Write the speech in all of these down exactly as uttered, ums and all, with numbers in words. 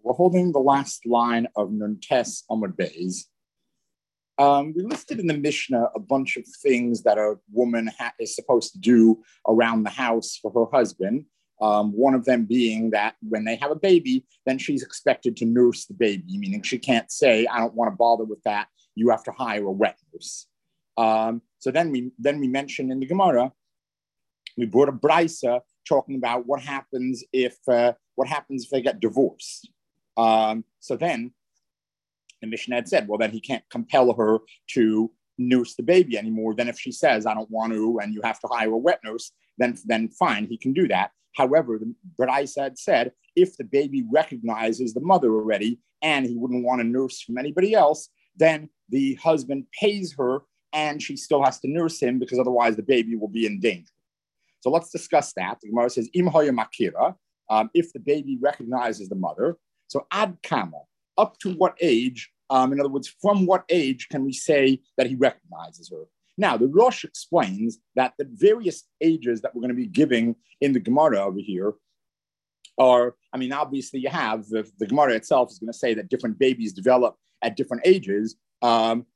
We're holding the last line of Nuntes Amud Beis. Um, we listed in the Mishnah a bunch of things that a woman ha- is supposed to do around the house for her husband. Um, one of them being that when they have a baby, then she's expected to nurse the baby, meaning she can't say, I don't want to bother with that. You have to hire a wet nurse. Um, so then we then we mentioned in the Gemara, we brought a brisa talking about what happens if uh, what happens if they get divorced. Um, so then the Mishnah had said, well, then he can't compel her to nurse the baby anymore. Then if she says, I don't want to, and you have to hire a wet nurse, then, then fine, he can do that. However, the Brisa had said, if the baby recognizes the mother already and he wouldn't want to nurse from anybody else, then the husband pays her and she still has to nurse him because otherwise the baby will be in danger. So let's discuss that. The Gemara says, Im hoya makira, um, if the baby recognizes the mother. So ad kama, up to what age, um, in other words, from what age can we say that he recognizes her? Now, the Rosh explains that the various ages that we're going to be giving in the Gemara over here are, I mean, obviously you have, the, the Gemara itself is going to say that different babies develop at different ages. Um,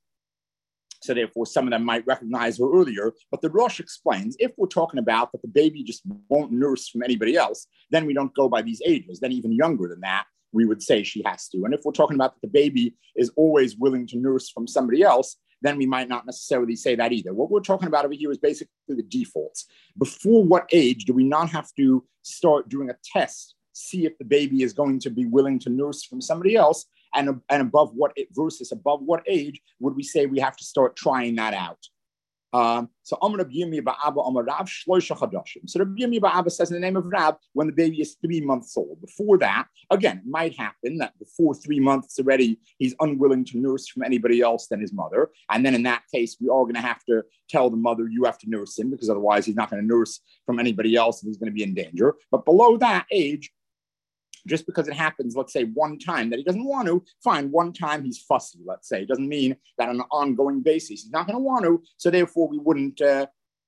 so therefore, some of them might recognize her earlier. But the Rosh explains, if we're talking about that the baby just won't nurse from anybody else, then we don't go by these ages. Then even younger than that, we would say she has to. And if we're talking about that the baby is always willing to nurse from somebody else, then we might not necessarily say that either. What we're talking about over here is basically the defaults. Before what age do we not have to start doing a test, see if the baby is going to be willing to nurse from somebody else, and, and above what versus above what age would we say we have to start trying that out? Um, so Amar Rabbi Yirmiyah Ba'Abba Amar Rav Shloisha Chadashim. So Rabbi Yirmiyah Ba'Abba says in the name of Rab, when the baby is three months old. Before that, again, it might happen that before three months already, he's unwilling to nurse from anybody else than his mother. And then in that case, we are going to have to tell the mother, you have to nurse him, because otherwise he's not going to nurse from anybody else and he's going to be in danger. But below that age, just because it happens, let's say one time that he doesn't want to, fine, one time he's fussy, let's say. It doesn't mean that on an ongoing basis he's not going to want to, so therefore we wouldn't, uh,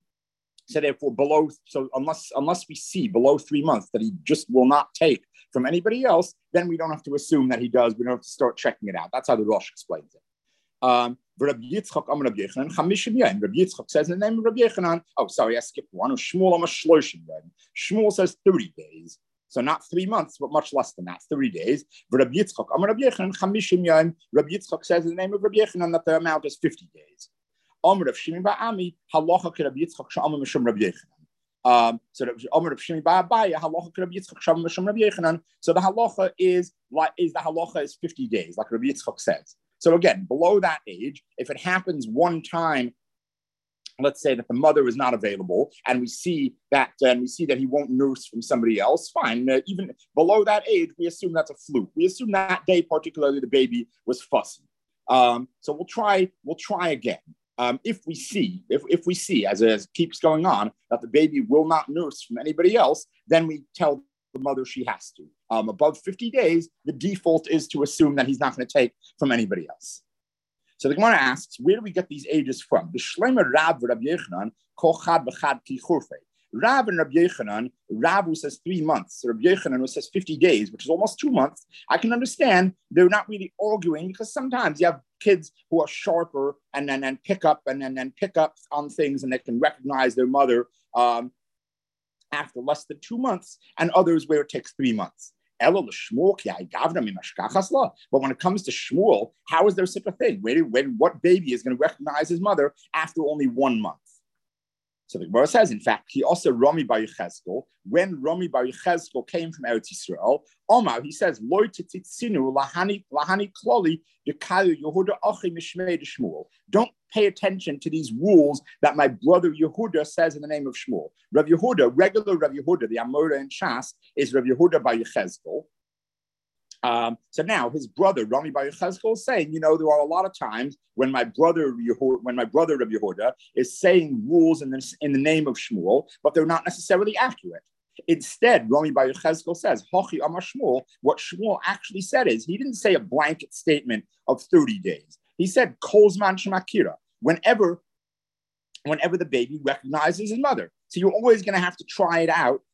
so therefore below, so unless unless we see below three months that he just will not take from anybody else, then we don't have to assume that he does. We don't have to start checking it out. That's how the Rosh explains it. Um, Rabbi Yitzchak Amar Rabbi Yechanan, Chamishim Yom. Rabbi Yitzchak says in the name of Rabbi Yechanan, oh, sorry, I skipped one. Shmuel Amar Shloshim Yom. Shmuel says thirty days. So not three months, but much less than that, thirty days. Rabbi Yitzchak Amar Rabbi Yechanan, Chamishim Yom. Rabbi Yitzchak says in the name of Rabbi Yechanan that the amount is fifty days. Amar Rav Shimi Ba'ami, Halacha Rabbi Yitzchak Sha'amar Mishum Rabbi Yechanan. Um, so Amar Rav Shimi Ba'abaya, Halacha Rabbi Yitzchak Sha'amar Mishum Rabbi Yechanan. So the halacha is like is the halacha is fifty days, like Rabbi Yitzchak says. So again, below that age, if it happens one time, let's say that the mother is not available, and we see that, and uh, we see that he won't nurse from somebody else. Fine, uh, even below that age, we assume that's a fluke. We assume that day, particularly, the baby was fussy. Um, so we'll try. We'll try again. Um, if we see, if, if we see, as, as it keeps going on, that the baby will not nurse from anybody else, then we tell the mother she has to. Um, above fifty days, the default is to assume that he's not going to take from anybody else. So the Gemara asks, where do we get these ages from? The Shleimer Rab Rabbi Yechanan, Kol Chad B'Chad Ki Churfei. Rab and Rabbi Yechanan, Rab who says three months, Rabbi Yechanan who says fifty days, which is almost two months. I can understand they're not really arguing, because sometimes you have kids who are sharper and then and, and pick up and then and, and pick up on things, and they can recognize their mother um, after less than two months, and others where it takes three months. But when it comes to Shmuel, how is there such a thing? Where, where, what baby is going to recognize his mother after only one month? So the Gemara says, in fact, he also Rami Bar Yechezkel. When Rami Bar Yechezkel came from Eretz Yisrael, Omar, he says, Lo tititzinu lahani lahani kloli dekayu Yehuda achi mishmei Shmuel. Don't pay attention to these rules that my brother Yehuda says in the name of Shmuel. Rav Yehuda, regular Rav Yehuda, the Amora in Shas, is Rav Yehuda Bar Yechezkel. Um, so now his brother Rami Bar Yechezkel is saying, you know, there are a lot of times when my brother Yehuda, when my brother Rabbi Yehuda is saying rules in the, in the name of Shmuel, but they're not necessarily accurate. Instead, Rami Bar Yechezkel says, Hachi Amar Shmuel, what Shmuel actually said is, he didn't say a blanket statement of thirty days. He said, Kolzman Shemakira, whenever, whenever the baby recognizes his mother. So you're always going to have to try it out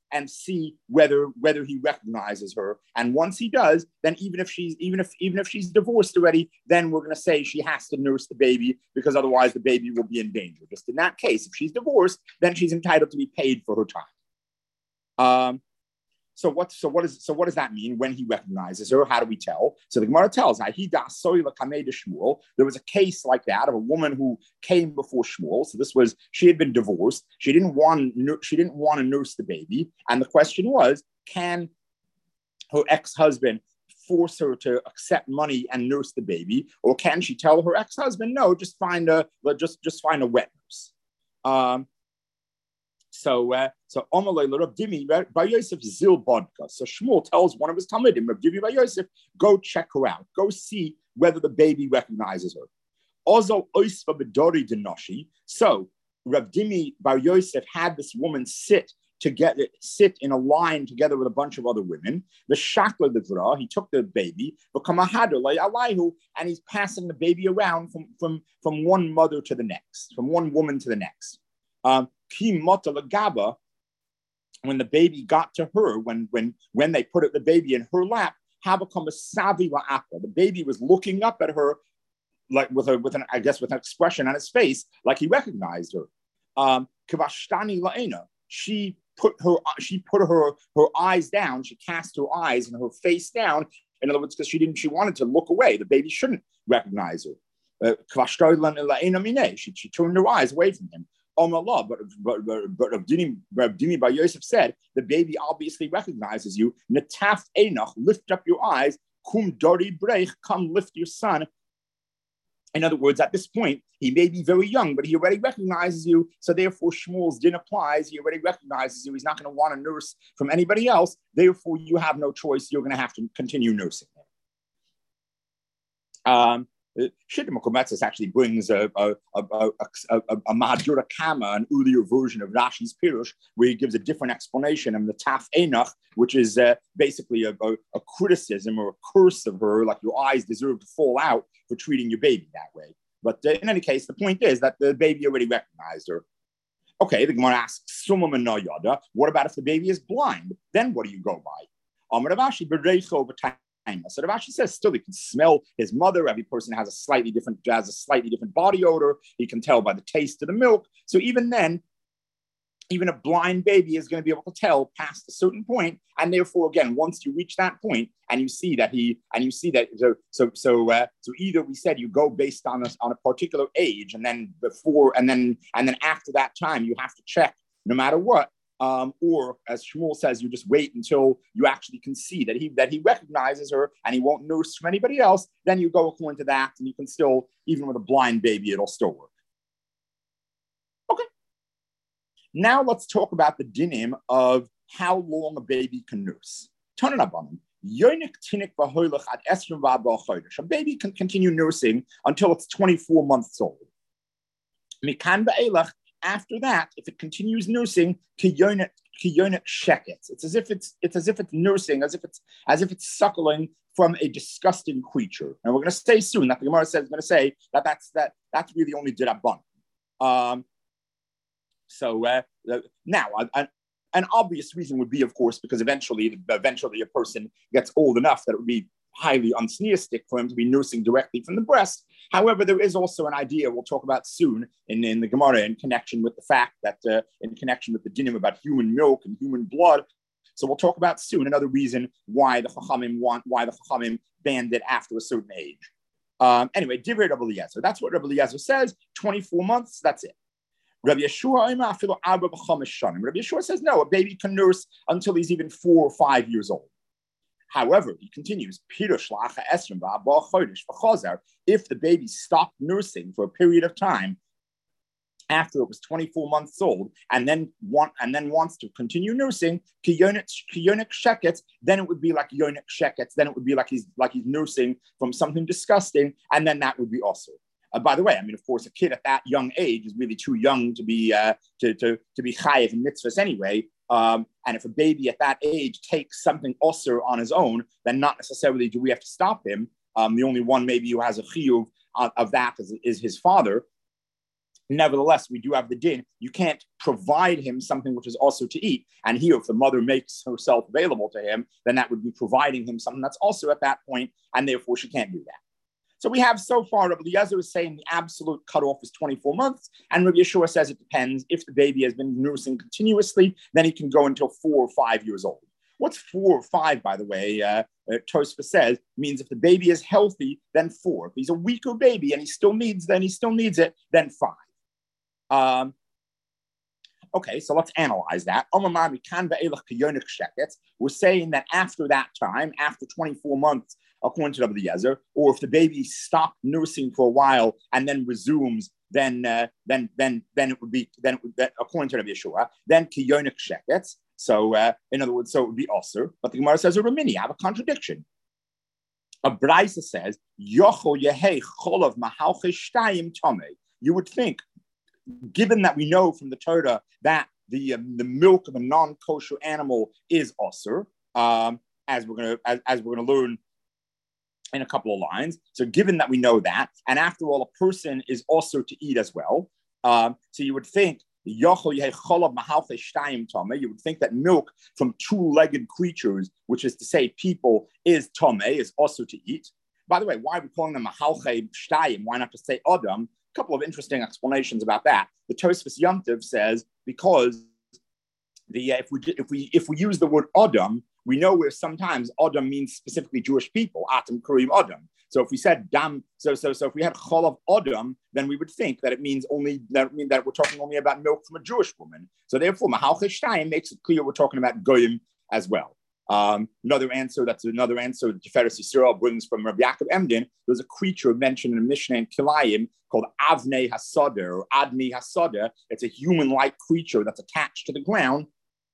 and see whether whether he recognizes her. And once he does, then even if she's even if even if she's divorced already, then we're going to say she has to nurse the baby because otherwise the baby will be in danger. Just in that case, if she's divorced, then she's entitled to be paid for her time. Um, So what, so what is so what does that mean when he recognizes her? How do we tell? So the Gemara tells, there was a case like that of a woman who came before Shmuel. So this was, she had been divorced. She didn't want she didn't want to nurse the baby. And the question was, can her ex-husband force her to accept money and nurse the baby? Or can she tell her ex-husband, no, just find a just just find a wet nurse? Um, So, uh, so Amalei Rav Dimi Bar Yosef Zil Bodka. So Shmuel tells one of his Talmidim, Rav Dimi Bar Yosef, go check her out. Go see whether the baby recognizes her. Also, Oisva Bedori Denoshi. So Rav Dimi Bar Yosef had this woman sit together, sit in a line together with a bunch of other women. The Shakla Devra, he took the baby, and he's passing the baby around from, from, from one mother to the next, from one woman to the next. Um, when the baby got to her, when when when they put it, the baby in her lap, the baby was looking up at her like with a with an I guess with an expression on his face, like he recognized her. Um, she put her she put her her eyes down. She cast her eyes and her face down. In other words, because she didn't she wanted to look away. The baby shouldn't recognize her. Uh, she, she turned her eyes away from him. Allah, but but but, but Abdini Bar Yosef said the baby obviously recognizes you. Netaf Einach, lift up your eyes. Kum Dori Breich, come lift your son. In other words, at this point, he may be very young, but he already recognizes you. So therefore, Shmuel's din applies. He already recognizes you. He's not going to want to nurse from anybody else. Therefore, you have no choice. You're going to have to continue nursing him. Um, Shittim Kometzes actually brings a a a a, a, a Mahadura Kama, an earlier version of Rashi's Pirush, where he gives a different explanation of the Taf Einach, which is uh, basically a, a, a criticism or a curse of her, like your eyes deserve to fall out for treating your baby that way. But uh, in any case, the point is that the baby already recognized her. Okay, the Gemara asks, what about if the baby is blind? Then what do you go by? So Rav Ashi says still he can smell his mother. Every person has a slightly different has a slightly different body odor. He can tell by the taste of the milk. So even then, even a blind baby is going to be able to tell past a certain point. And therefore, again, once you reach that point and you see that he and you see that so so so uh, so either we said you go based on a, on a particular age, and then before and then and then after that time you have to check no matter what. Um, or as Shmuel says, you just wait until you actually can see that he that he recognizes her and he won't nurse from anybody else. Then you go according to that, and you can still, even with a blind baby, it'll still work. Okay. Now let's talk about the dinim of how long a baby can nurse. Turn it up on him. A baby can continue nursing until it's twenty-four months old. After that, if it continues nursing, it's as if it's it's as if it's nursing, as if it's as if it's suckling from a disgusting creature. And we're going to say soon that the Gemara says is going to say that that's that that's really only dirabban. Um, so uh, now, an, an obvious reason would be, of course, because eventually, eventually a person gets old enough that it would be highly unsneistic for him to be nursing directly from the breast. However, there is also an idea we'll talk about soon in, in the Gemara in connection with the fact that, uh, in connection with the dinim about human milk and human blood. So we'll talk about soon another reason why the Chachamim want, why the Chachamim banned it after a certain age. Um, anyway, Divrei Rabbi Eliezer. That's what Rabbi Eliezer says. twenty-four months, that's it. Rabbi Yeshua, Rabbi Yeshua says, no, a baby can nurse until he's even four or five years old. However, he continues, if the baby stopped nursing for a period of time after it was twenty-four months old and then want and then wants to continue nursing, then it would be like yonik sheketz, then it would be like he's like he's nursing from something disgusting, and then that would be also. Uh, by the way, I mean, of course, a kid at that young age is really too young to be uh, to, to, to be chayiv in mitzvahs anyway. Um, and if a baby at that age takes something osir on his own, then not necessarily do we have to stop him. Um, the only one maybe who has a chiyuv of, of that is, is his father. Nevertheless, we do have the din. You can't provide him something which is also to eat. And here, if the mother makes herself available to him, then that would be providing him something that's also at that point, and therefore she can't do that. So we have so far, Rabbi Eliezer is saying the absolute cutoff is twenty-four months, and Rabbi Yeshua says it depends. If the baby has been nursing continuously, then he can go until four or five years old. What's four or five, by the way? Uh, uh, Tosfos says means if the baby is healthy, then four. If he's a weaker baby and he still needs, then he still needs it, then five. Um, okay, so let's analyze that. We're saying that after that time, after twenty-four months, according to Rabbi Eliezer, or if the baby stopped nursing for a while and then resumes, then uh, then then then it would be then it would, then, according to Rabbi Yeshua, then kiyonik sheketz. So uh, in other words, so it would be osir. But the Gemara says a remini. I have a contradiction. A Braisa says yochol yehei cholav mahalchish shtayim tomei. You would think, given that we know from the Torah that the um, the milk of a non-kosher animal is osir, um, as we're gonna as, as we're gonna learn in a couple of lines. So given that we know that, and after all, a person is also to eat as well. Um, so you would think you would think that milk from two-legged creatures, which is to say people, is tome, is also to eat. By the way, why are we calling them mahalche shtayim? Why not just say adam? A couple of interesting explanations about that. The Tosfos Yom Tov says because the uh, if we if we if we use the word adam, we know where sometimes adam means specifically Jewish people. Atam kurim adam. So if we said dam, so so so if we had cholav adam, then we would think that it means only that mean that we're talking only about milk from a Jewish woman. So therefore, mahalche shtayim makes it clear we're talking about goyim as well. Um, another answer, that's another answer that Tiferes Yisrael brings from Rabbi Yaakov Emden. There's a creature mentioned in the Mishnah in Kilayim called Avnei Hasadeh or Admi Hasadeh. It's a human-like creature that's attached to the ground.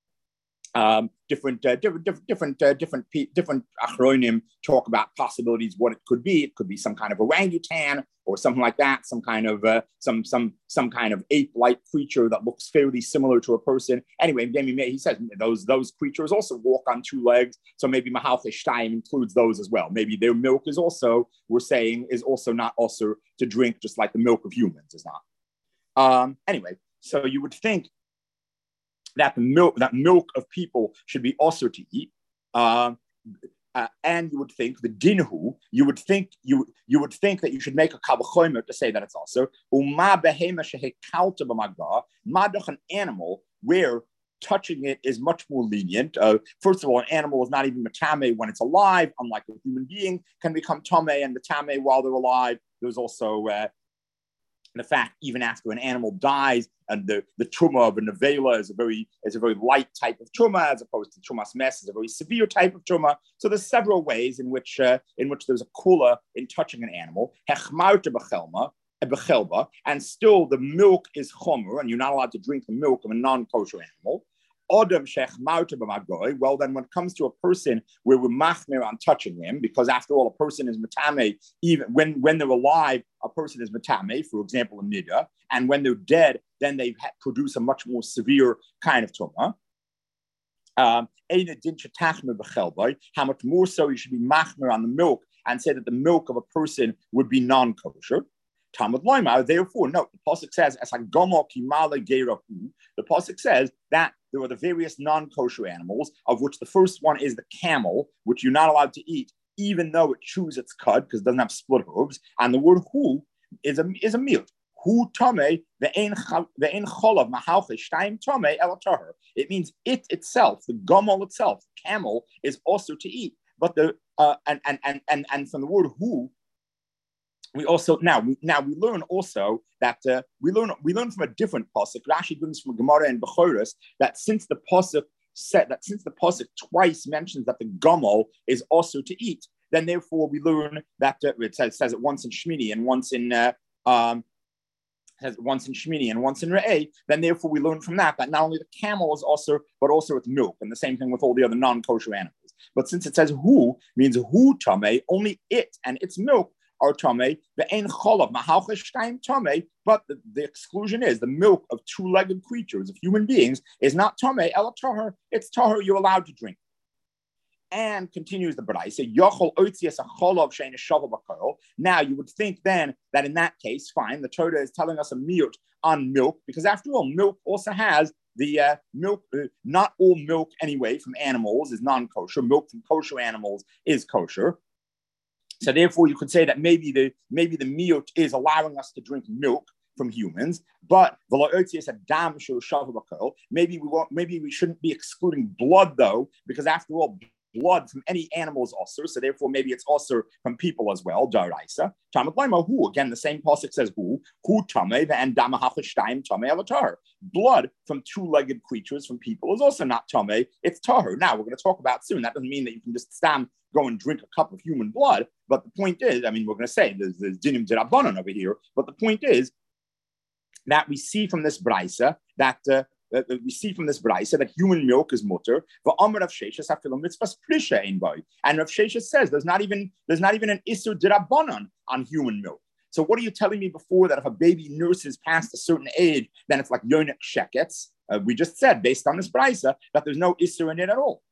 Um, different, uh, different, different, different, uh, different, different achronim talk about possibilities. What it could be. It could be some kind of orangutan or something like that. Some kind of uh, some some some kind of ape-like creature that looks fairly similar to a person. Anyway, he says those those creatures also walk on two legs. So maybe mahalche shtayim includes those as well. Maybe their milk is also, we're saying, is also not also to drink, just like the milk of humans is not. Um, anyway, so you would think that the milk, that milk of people should be also to eat, uh, uh, and you would think the dinhu, you would think you you would think that you should make a kavachomer to say that it's also uma behema shehekalta b'magba, madach an animal where touching it is much more lenient. Uh, first of all, an animal is not even matame when it's alive, unlike a human being can become tame and matame while they're alive. There's also uh, the fact, even after an animal dies, and the, the truma of a nevela is a very is a very light type of truma, as opposed to trumas mes is a very severe type of truma. So there's several ways in which uh, in which there's a kula in touching an animal. Hechmarta bechelma, bechelba, and still the milk is chomer, and you're not allowed to drink the milk of a non-kosher animal. Adam shechmarta b'magoy. Well, then when it comes to a person where we're machmir on touching him, because after all, a person is matame, even when, when they're alive, a person is matame, for example, a nida, and when they're dead, then they ha- produce a much more severe kind of tumah. Um, how much more so you should be machmir on the milk and say that the milk of a person would be non-kosher. Talmud Loimar, therefore, no, the pasuk says, as hagomo kimale geirahu. The pasuk says that there are the various non-kosher animals, of which the first one is the camel, which you're not allowed to eat, even though it chews its cud because it doesn't have split hooves. And the word hu is a is a mute. Hu tame ve'ein cholav mahalche shtayim tame el tahor. It means it itself, the gomel itself, the camel, is also to eat. But the uh, and, and and and and from the word hu, we also now we now we learn also that uh, we learn we learn from a different pasuk. Rashi brings from Gemara and Bechoros that since the pasuk said that since the pasuk twice mentions that the gomel is also to eat, then therefore we learn that uh, it says, says it once in Shmini and once in uh, um, says once in Shmini and once in Re'eh. Then therefore we learn from that that not only the camel is also, but also its milk, and the same thing with all the other non-kosher animals. But since it says hu means hu tame, only it and its milk are tame, the ein cholav mahalche shtayim tame, but the, the exclusion is the milk of two-legged creatures, of human beings, is not tame el tahor. It's tahor. You're allowed to drink. And continues the Braisa, Yochel Oitzias Acholov Shein Shavu B'Kol. Now you would think then that in that case, fine, the Torah is telling us a miyut on milk, because after all, milk also has the uh, milk, uh, not all milk anyway from animals is non-kosher. Milk from kosher animals is kosher. So therefore, you could say that maybe the maybe the miyut is allowing us to drink milk from humans, but maybe we won't, maybe we shouldn't be excluding blood though, because after all, blood from any animal is also, so therefore maybe it's also from people as well. Daraisa. Who again? The same pasuk says who who tame and damahachashtayim tame alatar. Blood from two-legged creatures from people is also not tame. It's tahor. Now we're going to talk about soon. That doesn't mean that you can just stand go and drink a cup of human blood. But the point is, I mean, we're going to say there's, there's dinim d'Rabbanan over here. But the point is that we see from this brisa that. Uh, That we see from this brisa that human milk is mutter. And Rav Shesha says there's not even there's not even an isur d'Rabbanan on human milk. So what are you telling me before that if a baby nurses past a certain age, then it's like yonik shekets? Uh, we just said based on this brisa that there's no isur in it at all.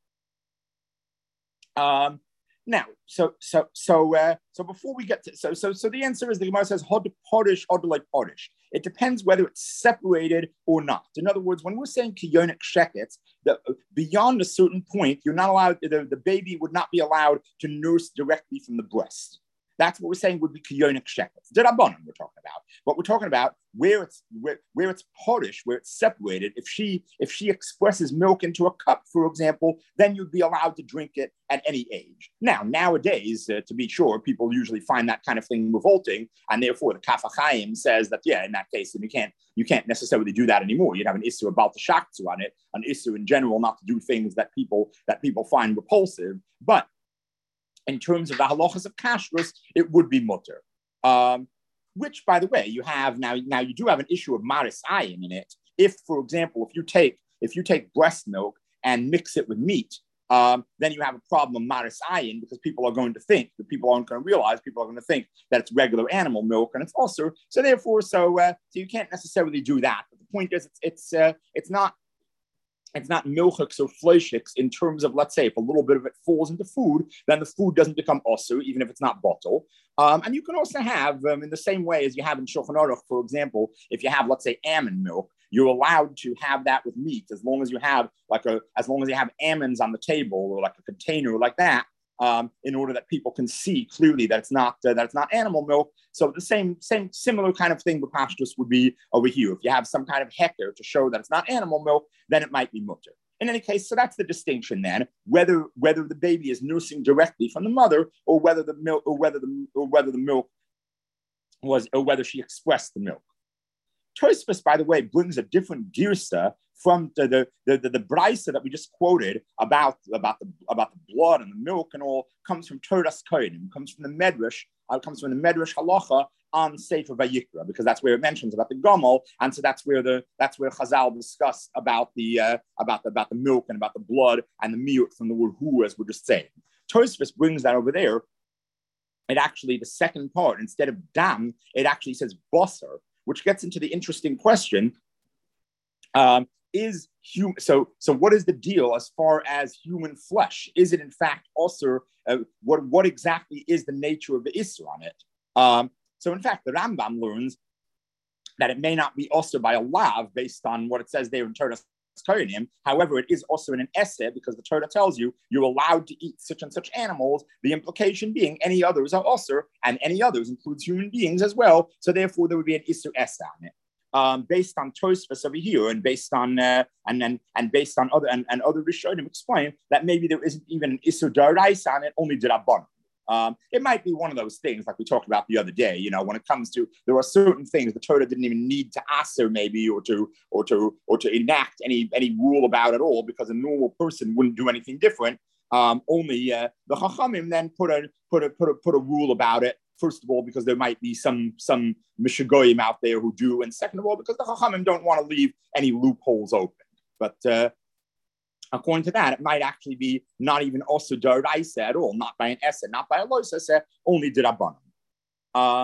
Um, Now, so so so uh, so before we get to so so so the answer is the Gemara says hod porish hod like porish. It depends whether it's separated or not. In other words, when we're saying kiyonik shekets, the beyond a certain point, you're not allowed. The, the baby would not be allowed to nurse directly from the breast. That's what we're saying would be kiyonik shekets. D'Rabbanan we're talking about. But we're talking about where it's where, where it's porish, where it's separated. If she if she expresses milk into a cup, for example, then you'd be allowed to drink it at any age. Now, nowadays, uh, to be sure, people usually find that kind of thing revolting, and therefore the Kaf HaChaim says that yeah, in that case, you can't you can't necessarily do that anymore. You'd have an issue about the shaktu on it, an issue in general not to do things that people that people find repulsive, but in terms of the halachas of kashrus, it would be mutter. Um, which, by the way, you have now. Now you do have an issue of maris ayin in it. If, for example, if you take if you take breast milk and mix it with meat, um, then you have a problem of maris ayin because people are going to think that people aren't going to realize people are going to think that it's regular animal milk and it's also so. Therefore, so uh, so you can't necessarily do that. But the point is, it's it's uh, it's not. It's not milchiks or fleishiks in terms of, let's say, if a little bit of it falls into food, then the food doesn't become osur, even if it's not bottle. Um, and you can also have, um, in the same way as you have in Shulchan Aruch, for example, if you have, let's say, almond milk, you're allowed to have that with meat as long as you have like a, as long as you have almonds on the table or like a container like that. Um, in order that people can see clearly that it's not uh, that it's not animal milk. So the same same similar kind of thing with pashtus would be over here. If you have some kind of hecker to show that it's not animal milk, then it might be mutter. In any case, so that's the distinction then, whether whether the baby is nursing directly from the mother or whether the milk or whether the or whether the milk was or whether she expressed the milk. Tosfos, by the way, brings a different girsa from the the the, the, the brisa that we just quoted about about the about the blood and the milk and all comes from Toras Kohanim, comes from the Medrash, uh, comes from the Medrash halacha on Sefer Vayikra, because that's where it mentions about the gomel, and so that's where the that's where Chazal discuss about the uh, about the about the milk and about the blood and the miyut from the word hu, as we're just saying. Tosfos brings that over there. It actually the second part instead of dam, it actually says basar, which gets into the interesting question. Um, is human so so what is the deal as far as human flesh? Is it in fact also uh, what what exactly is the nature of the issur on it? Um, so in fact, the Rambam learns that it may not be also by a lav based on what it says there in Torah. However, it is also in an essay because the Torah tells you you're allowed to eat such and such animals. The implication being any others are also, and any others includes human beings as well. So therefore, there would be an issur essay on it. Um, based on Tosfos over here, and based on uh, and and and based on other and, and other Rishonim explain that maybe there isn't even an issur d'oraisa on it, only d'Rabbanan. Um, it might be one of those things like we talked about the other day. You know, when it comes to there are certain things the Torah didn't even need to aser maybe or to or to or to enact any any rule about at all because a normal person wouldn't do anything different. Um, only uh, the Chachamim then put a put a put a put a rule about it. First of all, because there might be some some mishagoyim out there who do, and second of all, because the Chachamim don't want to leave any loopholes open. But uh, according to that, it might actually be not even also d'oraisa at all, not by an essa, not by a los essa, only d'Rabbanan. Um.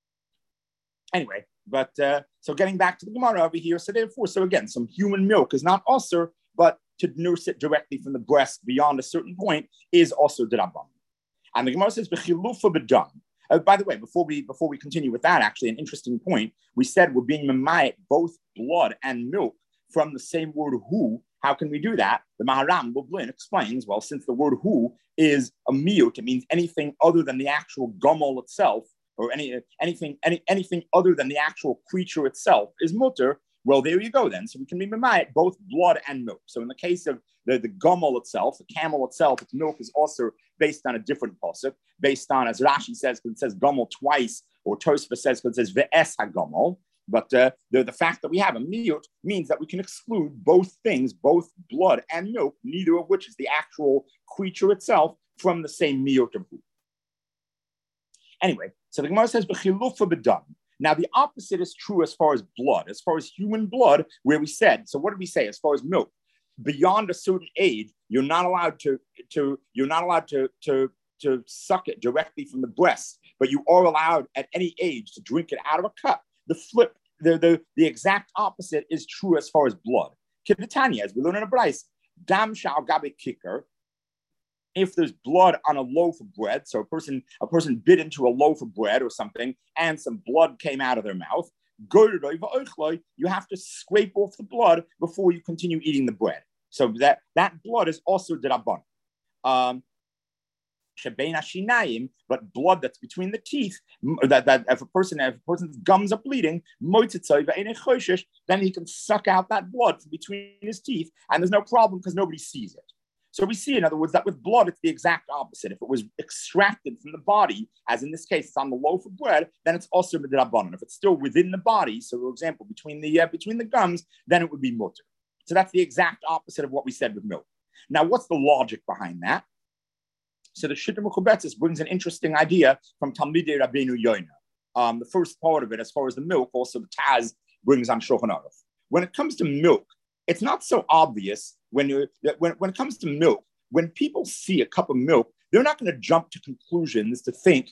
Anyway, but uh, so getting back to the Gemara over here, so therefore, so again, some human milk is not osur, but to nurse it directly from the breast beyond a certain point is also d'Rabbanan. And the Gemara says, "B'chilufa b'dam." Uh, by the way, before we before we continue with that, actually, an interesting point. We said we're being memayit both blood and milk from the same word hu. How can we do that? The Maharam Lublin explains, well, since the word hu is a miyut, it means anything other than the actual gomel itself, or any anything any anything other than the actual creature itself is mutter. Well, there you go then. So we can be memayit both blood and milk. So in the case of the, the gomel itself, the camel itself, its milk is also based on a different pasuk, based on, as Rashi says, because it says gomel twice, or Tosfos says because it says ve'es hagomel. But uh, the, the fact that we have a miyut means that we can exclude both things, both blood and milk, neither of which is the actual creature itself, from the same miyut of who. Anyway, so the Gemara says, b'chilufa b'dam. Now, the opposite is true as far as blood, as far as human blood, where we said, so what did we say as far as milk? Beyond a certain age, you're not allowed to, to you're not allowed to, to, to suck it directly from the breast, but you are allowed at any age to drink it out of a cup. The flip, the, the, the exact opposite is true as far as blood. Kibitanya, as we learn in a Bryce, dam shal gabe kicker. If there's blood on a loaf of bread, so a person a person bit into a loaf of bread or something, and some blood came out of their mouth, you have to scrape off the blood before you continue eating the bread. So that, that blood is also d'Rabbanan. Um, but blood that's between the teeth, that, that if a person if a person's gums are bleeding, then he can suck out that blood from between his teeth, and there's no problem because nobody sees it. So we see, in other words, that with blood, it's the exact opposite. If it was extracted from the body, as in this case, it's on the loaf of bread, then it's also d'Rabbanan. If it's still within the body, so for example, between the uh, between the gums, then it would be mutter. So that's the exact opposite of what we said with milk. Now, what's the logic behind that? So the Shita Mechubetzes brings an interesting idea from Talmidei Rabbeinu Yoina. Um, the first part of it, as far as the milk, also the Taz brings on Shulchan Aruch. When it comes to milk, it's not so obvious when you when, when it comes to milk. When people see a cup of milk, they're not going to jump to conclusions to think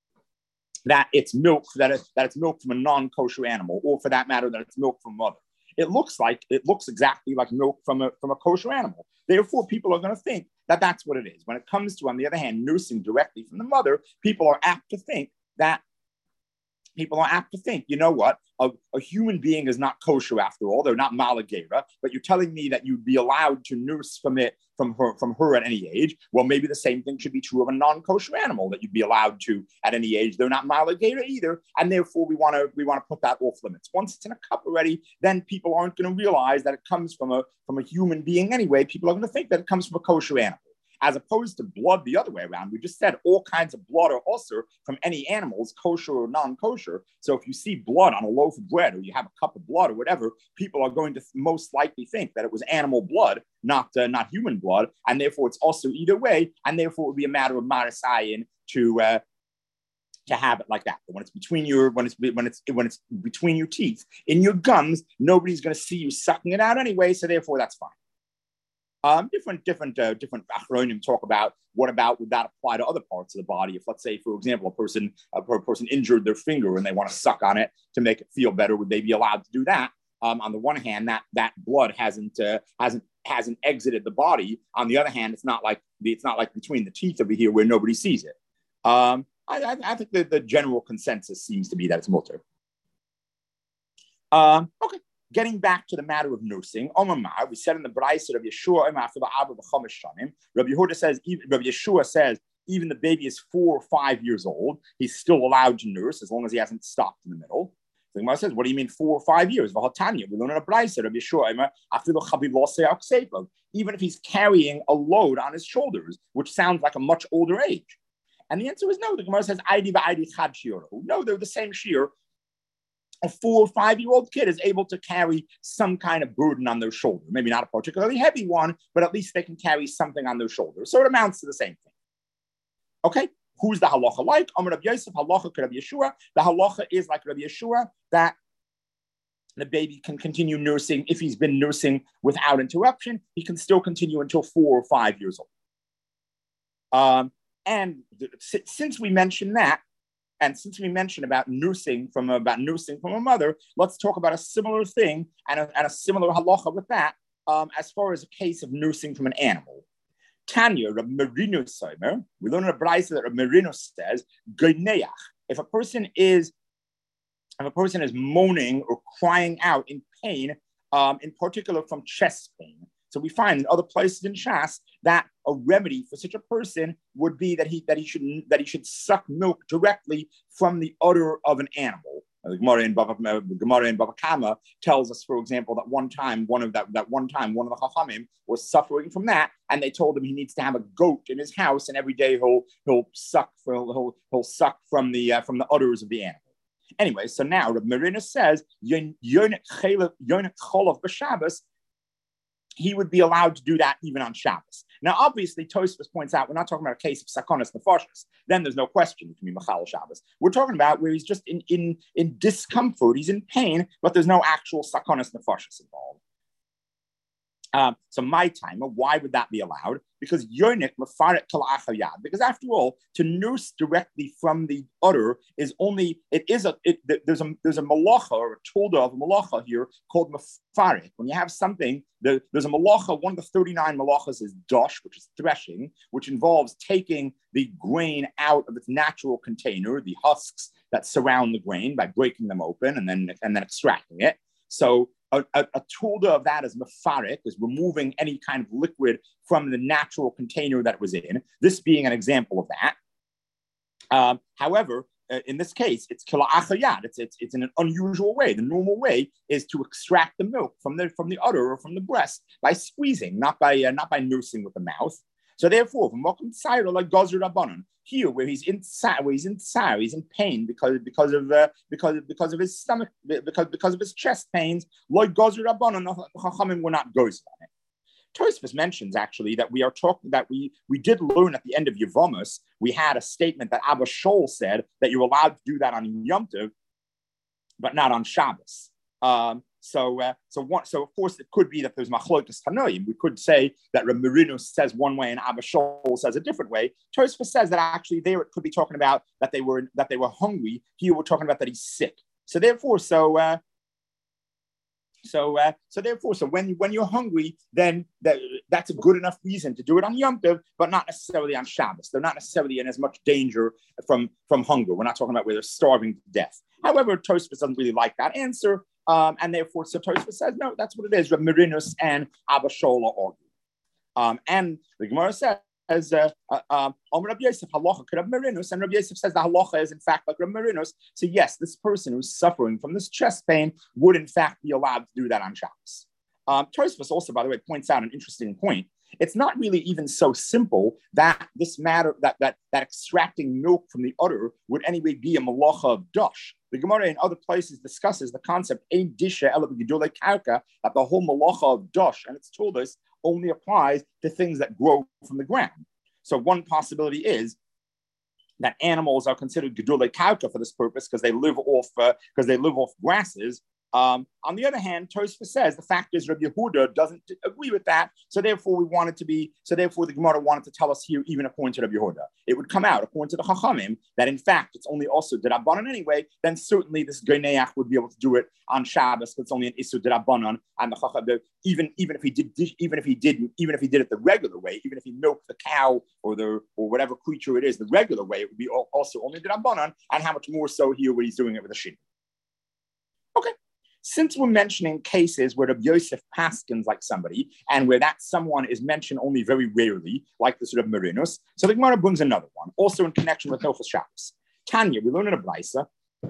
that it's milk that it's, that it's milk from a non-kosher animal, or for that matter, that it's milk from a mother. It looks like it looks exactly like milk from a from a kosher animal. Therefore, people are going to think that that's what it is. When it comes to, on the other hand, nursing directly from the mother, people are apt to think that people are apt to think, you know what, a, a human being is not kosher after all. They're not malagera, but you're telling me that you'd be allowed to nurse from it, from her, from her at any age. Well, maybe the same thing should be true of a non-kosher animal, that you'd be allowed to at any age. They're not malagera either, and therefore we want to we want to put that off limits. Once it's in a cup already, then people aren't going to realize that it comes from a from a human being anyway. People are going to think that it comes from a kosher animal. As opposed to blood the other way around. We just said all kinds of blood are also from any animals, kosher or non-kosher. So if you see blood on a loaf of bread, or you have a cup of blood or whatever, people are going to most likely think that it was animal blood, not uh, not human blood, and therefore it's also either way, and therefore it would be a matter of marasayin to uh, to have it like that. But when it's between your when it's when it's when it's between your teeth, in your gums, nobody's going to see you sucking it out anyway. So therefore, that's fine. Um, different, different, uh, different achronim talk about what about would that apply to other parts of the body? If, let's say, for example, a person a person injured their finger and they want to suck on it to make it feel better, would they be allowed to do that? Um, on the one hand, that that blood hasn't uh, hasn't hasn't exited the body. On the other hand, it's not like it's not like between the teeth over here where nobody sees it. Um, I, I, I think that the general consensus seems to be that it's mutter. Um, okay. Getting back to the matter of nursing, Omar, we said in the Bryce of Yeshua, after the Abba B'chomesh Shanim, Rabbi Yehuda says, even, Rabbi Yeshua says, even the baby is four or five years old, he's still allowed to nurse as long as he hasn't stopped in the middle. The Gemara says, what do you mean four or five years? V'hatanya, we learn in a Bryce of Yeshua, after the Chabilosei, even if he's carrying a load on his shoulders, which sounds like a much older age. And the answer is no. The Gemara says, Aidi v'Aidi chad shiurahu. No, they're the same shear. A four or five-year-old kid is able to carry some kind of burden on their shoulder. Maybe not a particularly heavy one, but at least they can carry something on their shoulder. So it amounts to the same thing. Okay, who's the halacha like? Amar Rabbi Yosef, halacha Rabbi Yeshua. The halacha is like Rabbi Yeshua, that the baby can continue nursing. If he's been nursing without interruption, he can still continue until four or five years old. Um, and th- since we mentioned that, And since we mentioned about nursing from a, about nursing from a mother, let's talk about a similar thing and a, and a similar halacha with that um, as far as a case of nursing from an animal. Tanya, Reb Merino Soimer, we learn in a brayso that Reb Merino says, Goineach, if a person is if a person is moaning or crying out in pain, um, in particular from chest pain. So we find in other places in Shas that a remedy for such a person would be that he that he should that he should suck milk directly from the udder of an animal. The Gemara in Bava, Gemara in Bava Kama tells us, for example, that one time, one of that, that one time, one of the Chachamim was suffering from that, and they told him he needs to have a goat in his house, and every day he'll he'll suck he'll he'll suck from the uh, from the udders of the animal. Anyway, so now Reb Merino says Yonik Cholov b'Shabbos, he would be allowed to do that even on Shabbos. Now, obviously, Tosfos points out we're not talking about a case of sakonas nefashos. Then there's no question it can be machal Shabbos. We're talking about where he's just in, in, in discomfort, he's in pain, but there's no actual sakonas nefashos involved. Um, so my timer, why would that be allowed? Because yonik mefaret kalachayad. Because after all, to nurse directly from the udder is only it is a it, there's a there's a malacha or a tolda of a malacha here called mefaret. When you have something, there, there's a malacha. One of the thirty-nine malachas is dosh, which is threshing, which involves taking the grain out of its natural container, the husks that surround the grain, by breaking them open and then and then extracting it. So A, a, a tulda of that is mefarik, is removing any kind of liquid from the natural container that it was in, this being an example of that. Um, however, uh, in this case, it's kila'achayad. It's, it's, it's in an unusual way. The normal way is to extract the milk from the, from the udder or from the breast by squeezing, not by, uh, not by nursing with the mouth. So therefore, like Gozer Rabbanon, here where he's in where he's in tsar, he's in pain because because of uh, because because of his stomach because because of his chest pains. Like Gozer Rabbanon, Chachamim were not goes on it. Tosfos mentions actually that we are talking that we we did learn at the end of Yevamos, we had a statement that Abba Shol said that you're allowed to do that on Yom Tov, but not on Shabbos. Um, so, uh, so, one, so of course, it could be that there's machlokas tanoim. We could say that Reb Merino says one way and Abba Shol says a different way. Tosfos says that actually there it could be talking about that they were that they were hungry. Here we're talking about that he's sick. So therefore, so uh, so uh, so therefore, so when when you're hungry, then that, that's a good enough reason to do it on Yom Tov, but not necessarily on Shabbos. They're not necessarily in as much danger from from hunger. We're not talking about where they're starving to death. However, Tosfos doesn't really like that answer. Um, and therefore, so Tosfos says, no, that's what it is. Reb Merinus and Abba Shol argue. Um, and the Gemara says, uh, uh, um, Reb Yosef, halacha Reb Merinus, and Reb Yosef says the halacha is in fact like Reb Merinus. So yes, this person who's suffering from this chest pain would in fact be allowed to do that on Shabbos. Um, Tosfos also, by the way, points out an interesting point. It's not really even so simple that this matter, that that that extracting milk from the udder would anyway be a malacha of dush. The Gemara in other places discusses the concept ein disha ela b'gedulei karka, that the whole malacha of dush, and it's told us, only applies to things that grow from the ground. So one possibility is that animals are considered gedulei karka for this purpose because they live off because uh, they live off grasses. Um, on the other hand, Tosfos says the fact is Rabbi Yehuda doesn't agree with that, so therefore we wanted to be, so therefore the Gemara wanted to tell us here, even according to Rabbi Yehuda, it would come out according to the Chachamim that in fact it's only also D'Rabbanan anyway. Then certainly this Goneach would be able to do it on Shabbos, but it's only an Isur D'Rabbanan, and the Chachamim, even even if he did, even if he did, even if he did it the regular way, even if he milked the cow or the or whatever creature it is the regular way, it would be also only D'Rabbanan, and how much more so here when he's doing it with a shin. Okay. Since we're mentioning cases where Rabbi Yosef paskins like somebody, and where that someone is mentioned only very rarely, like this Rabbi Merinus, so the Gemara brings another one, also in connection with Nochos Shabbos. Tanya, we learn in a brayso,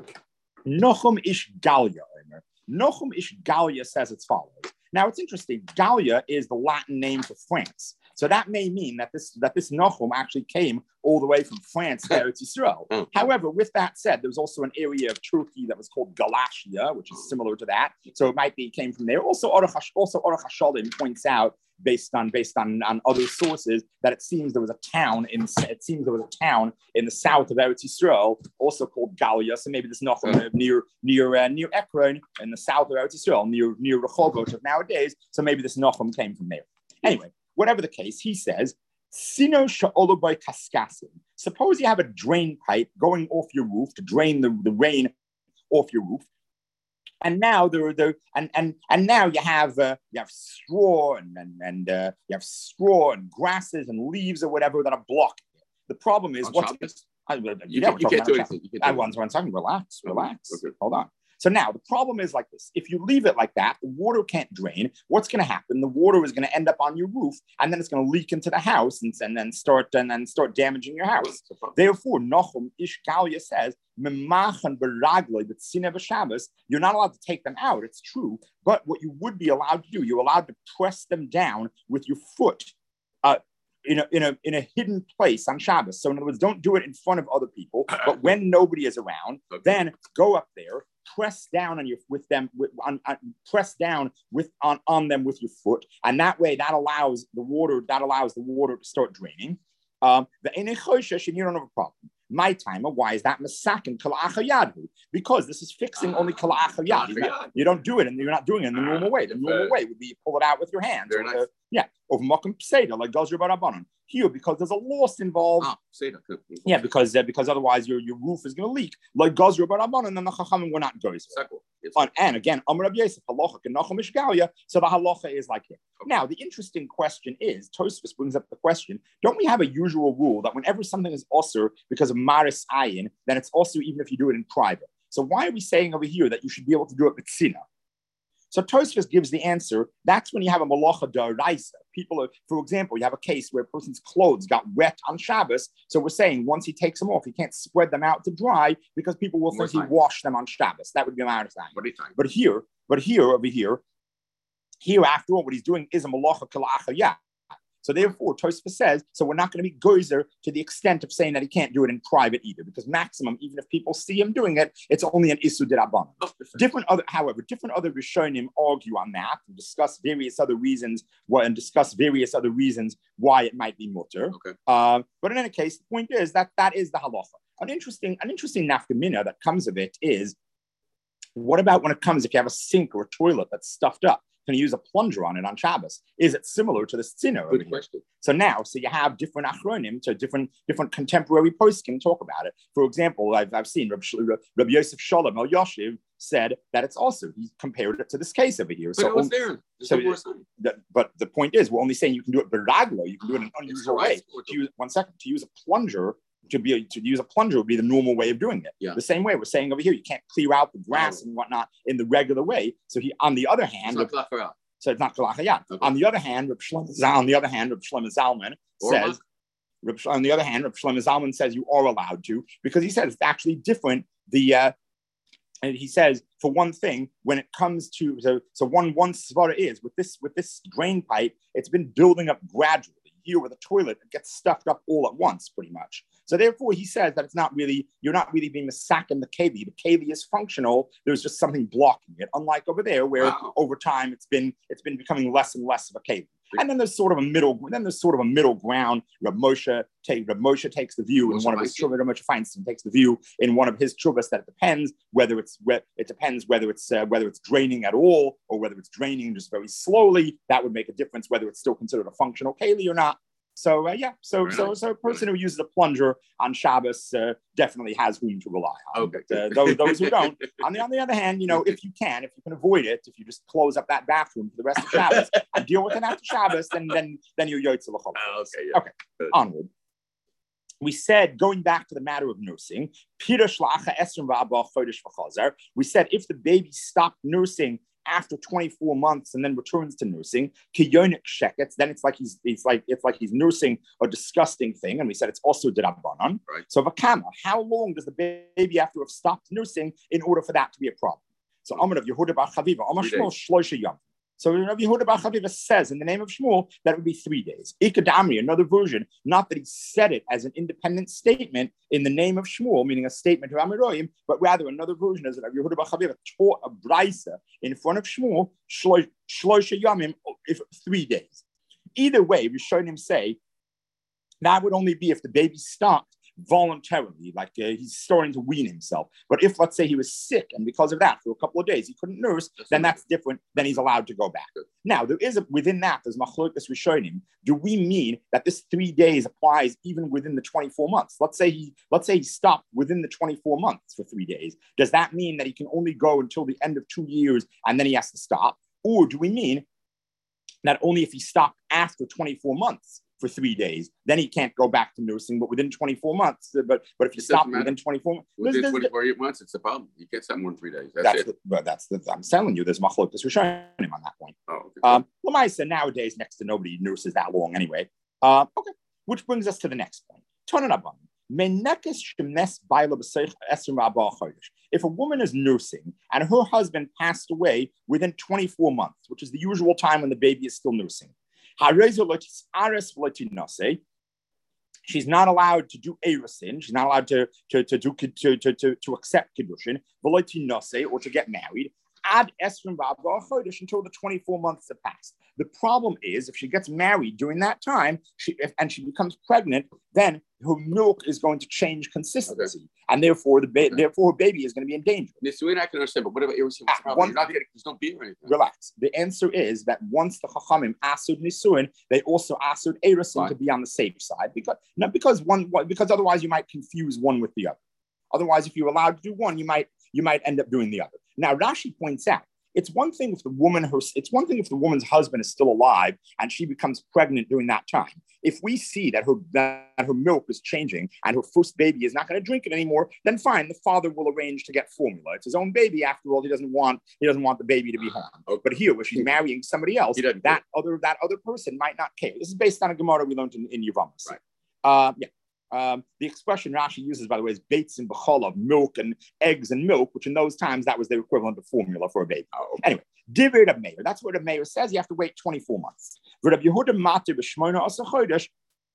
Nochum ish Galia. Nochum ish Galia says as follows. Now it's interesting. Galia is the Latin name for France. So that may mean that this that this Nochum actually came all the way from France to Eretz Yisrael. However, with that said, there was also an area of Turkey that was called Galatia, which is similar to that. So it might be it came from there. Also, Aruch also Aruch HaShalim points out, based on based on, on other sources, that it seems there was a town in it seems there was a town in the south of Eretz Yisrael, also called Galia. So maybe this Nochum uh, near near uh, near Ekron in the south of Eretz Yisrael, near near Rehovot of nowadays. So maybe this Nochum came from there. Anyway. Whatever the case, he says, Sino sha'olobai kaskasim. Suppose you have a drain pipe going off your roof to drain the, the rain off your roof. And now there, there, and and and now you have uh, you have straw and and and uh, you have straw and grasses and leaves or whatever that are blocking it. The problem is on what's Shabbos? I, You, yeah, can't, you can't do anything. You can't do I anything. once one second. Relax, relax. Okay. Hold on. So now the problem is like this. If you leave it like that, the water can't drain. What's going to happen? The water is going to end up on your roof, and then it's going to leak into the house and, and then start and then start damaging your house. Therefore, Nachum Ish Galia says, you're not allowed to take them out. It's true. But what you would be allowed to do, you're allowed to press them down with your foot uh, in a, in, a, in a hidden place on Shabbos. So in other words, don't do it in front of other people, but when nobody is around, Okay. then go up there, press down on your with them with, on, on press down with on, on them with your foot, and that way that allows the water that allows the water to start draining. Um, the enechoshesh, and you don't have a problem. My timer, why is that masakin kalachayadhu? Because this is fixing only kalachayad. You don't do it, and you're not doing it in the normal way. The normal way would be you pull it out with your hands. Very or nice. the, yeah, over makom pseda like Gazra Barabanan. Here, because there's a loss involved. Ah, say that. Yeah, because uh, because otherwise your, your roof is going to leak. Like Gazra Barabanan, and then the chachamim were not going. On, and again, Amar Rabbi Yosef, halacha and Nachum Ish Galia. So the halacha is like it. Okay. Now, the interesting question is, Tosfos brings up the question, don't we have a usual rule that whenever something is osur because of maris ayin, then it's also even if you do it in private? So why are we saying over here that you should be able to do it with tzina? So Tosfos gives the answer. That's when you have a malacha d'oraisa. People are, for example, you have a case where a person's clothes got wet on Shabbos. So we're saying once he takes them off, he can't spread them out to dry because people will More think time. he washed them on Shabbos. That would be my understanding. What are you talking? But here, but here, over here, here, after all, what he's doing is a malacha kalachayah. So therefore, Tosfos says, so we're not going to be gozer to the extent of saying that he can't do it in private either, because maximum, even if people see him doing it, it's only an isu d'rabbanan. Oh, different other, however, different other Rishonim argue on that and discuss various other reasons, well, and discuss various other reasons why it might be mutter. Okay. Uh, but in any case, the point is that that is the halacha. An interesting, an interesting nafkamina that comes of it is, what about when it comes if you have a sink or a toilet that's stuffed up? Can you use a plunger on it on Shabbos? Is it similar to the tzina? Good question. So now, so you have different achronim, so different different contemporary posts can talk about it. For example, I've, I've seen Rabbi, Rabbi Yosef Shalom El Yoshiv said that it's also, he compared it to this case over here. But so it was there. So the, but the point is, we're only saying you can do it beraglo, you can do it in an unusual way. To use, one second, to use a plunger, to be to use a plunger would be the normal way of doing it. Yeah. The same way we're saying over here, you can't clear out the grass oh. and whatnot in the regular way. So he, on the other hand, it's not Rab, so it's not kalachayat. Okay. On the other hand, Reb Shlomo, on the other hand, Reb Shlomo Zalman says. Reb, on the other hand, Reb Shlomo Zalman says you are allowed to, because he says it's actually different. The uh, and he says, for one thing, when it comes to so, so one one svara is with this with this drain pipe, it's been building up gradually. Here with a toilet, it gets stuffed up all at once, pretty much. So therefore, he says that it's not really, you're not really being masak in the keli. The keli is functional. There's just something blocking it. Unlike over there, where wow. over time it's been it's been becoming less and less of a keli. And then there's sort of a middle. Then there's sort of a middle ground. Reb Moshe, take, Reb Moshe takes the view in one of his chuvas. Reb Moshe Feinstein takes the view in one of his chuvas that it depends whether it's it depends whether it's uh, whether it's draining at all or whether it's draining just very slowly. That would make a difference whether it's still considered a functional keli or not. So uh, yeah, so Very so nice. so a person who uses a plunger on Shabbos uh, definitely has whom to rely on. Okay. But, uh, those, those who don't, on the on the other hand, you know, if you can, if you can avoid it, if you just close up that bathroom for the rest of Shabbos and deal with it after Shabbos, then then then you're yotze l'chol. Okay. Yeah. Okay. Good. Onward. We said, going back to the matter of nursing, we said if the baby stopped nursing after twenty-four months and then returns to nursing, kiyonik shekets, then it's like he's it's like it's like he's nursing a disgusting thing, and we said it's also d'rabbanan. Right. So vakama, how long does the baby have to have stopped nursing in order for that to be a problem? So Amar of Yehuda bar Chaviva, Amar Shmuel shloisha yom. So Rabbi Yehuda bar Chaviva says in the name of Shmuel that it would be three days. Ikadamri, another version, not that he said it as an independent statement in the name of Shmuel, meaning a statement of Amiroyim, but rather another version is that Rabbi Yehuda bar Chaviva taught a brisa in front of Shmuel, shloisha yomim, if three days. Either way, Rishonim say that would only be if the baby stopped voluntarily, like uh, he's starting to wean himself. But if, let's say, he was sick and because of that for a couple of days he couldn't nurse, then that's different. Then he's allowed to go back. Now there is a, within that there's machlokas rishonim. Do we mean that this three days applies even within the twenty-four months? Let's say he let's say he stopped within the twenty-four months for three days. Does that mean that he can only go until the end of two years and then he has to stop? Or do we mean that only if he stopped after twenty-four months for three days, then he can't go back to nursing, but within twenty-four months, but but if you stop within twenty-four months, within twenty-four months, it's a problem. You can't stop more than three days. That's, that's it. The, but that's the, I'm telling you, there's machlokas rishonim on that point. Oh, okay. Um, Lamaisa, nowadays, next to nobody nurses that long anyway. Uh, okay, which brings us to the next point. If a woman is nursing and her husband passed away within twenty-four months, which is the usual time when the baby is still nursing, she's not allowed to do erusin. She's not allowed to to to do to to to, to accept kiddushin, or to get married. Ad esrim chodesh until the twenty-four months have passed. The problem is if she gets married during that time, she if, and she becomes pregnant, then her milk is going to change consistency, okay. and therefore the ba- okay. therefore her baby is going to be in danger. This way I can understand, but what about erusin? Ah, You're not getting, there's no beer or anything. Relax. The answer is that once the chachamim asud nisuin, they also asud erusin to be on the safe side, because not because one because otherwise you might confuse one with the other. Otherwise, if you're allowed to do one, you might you might end up doing the other. Now, Rashi points out it's one thing if the woman her it's one thing if the woman's husband is still alive and she becomes pregnant during that time. If we see that her that her milk is changing and her first baby is not going to drink it anymore, then fine, the father will arrange to get formula. It's his own baby after all. He doesn't want he doesn't want the baby to be harmed. Okay. But here, where she's marrying somebody else, that care. other that other person might not care. This is based on a Gemara we learned in, in Yevamos. Right. Uh, yeah. Um, the expression Rashi uses, by the way, is bates and bechol, milk and eggs and milk, which in those times, that was the equivalent of formula for a baby. Oh, okay. Anyway, Divrei Reb Meir, that's what Reb Meir says. You have to wait twenty-four months. Reb Yehuda matir b'shmona asa chodesh.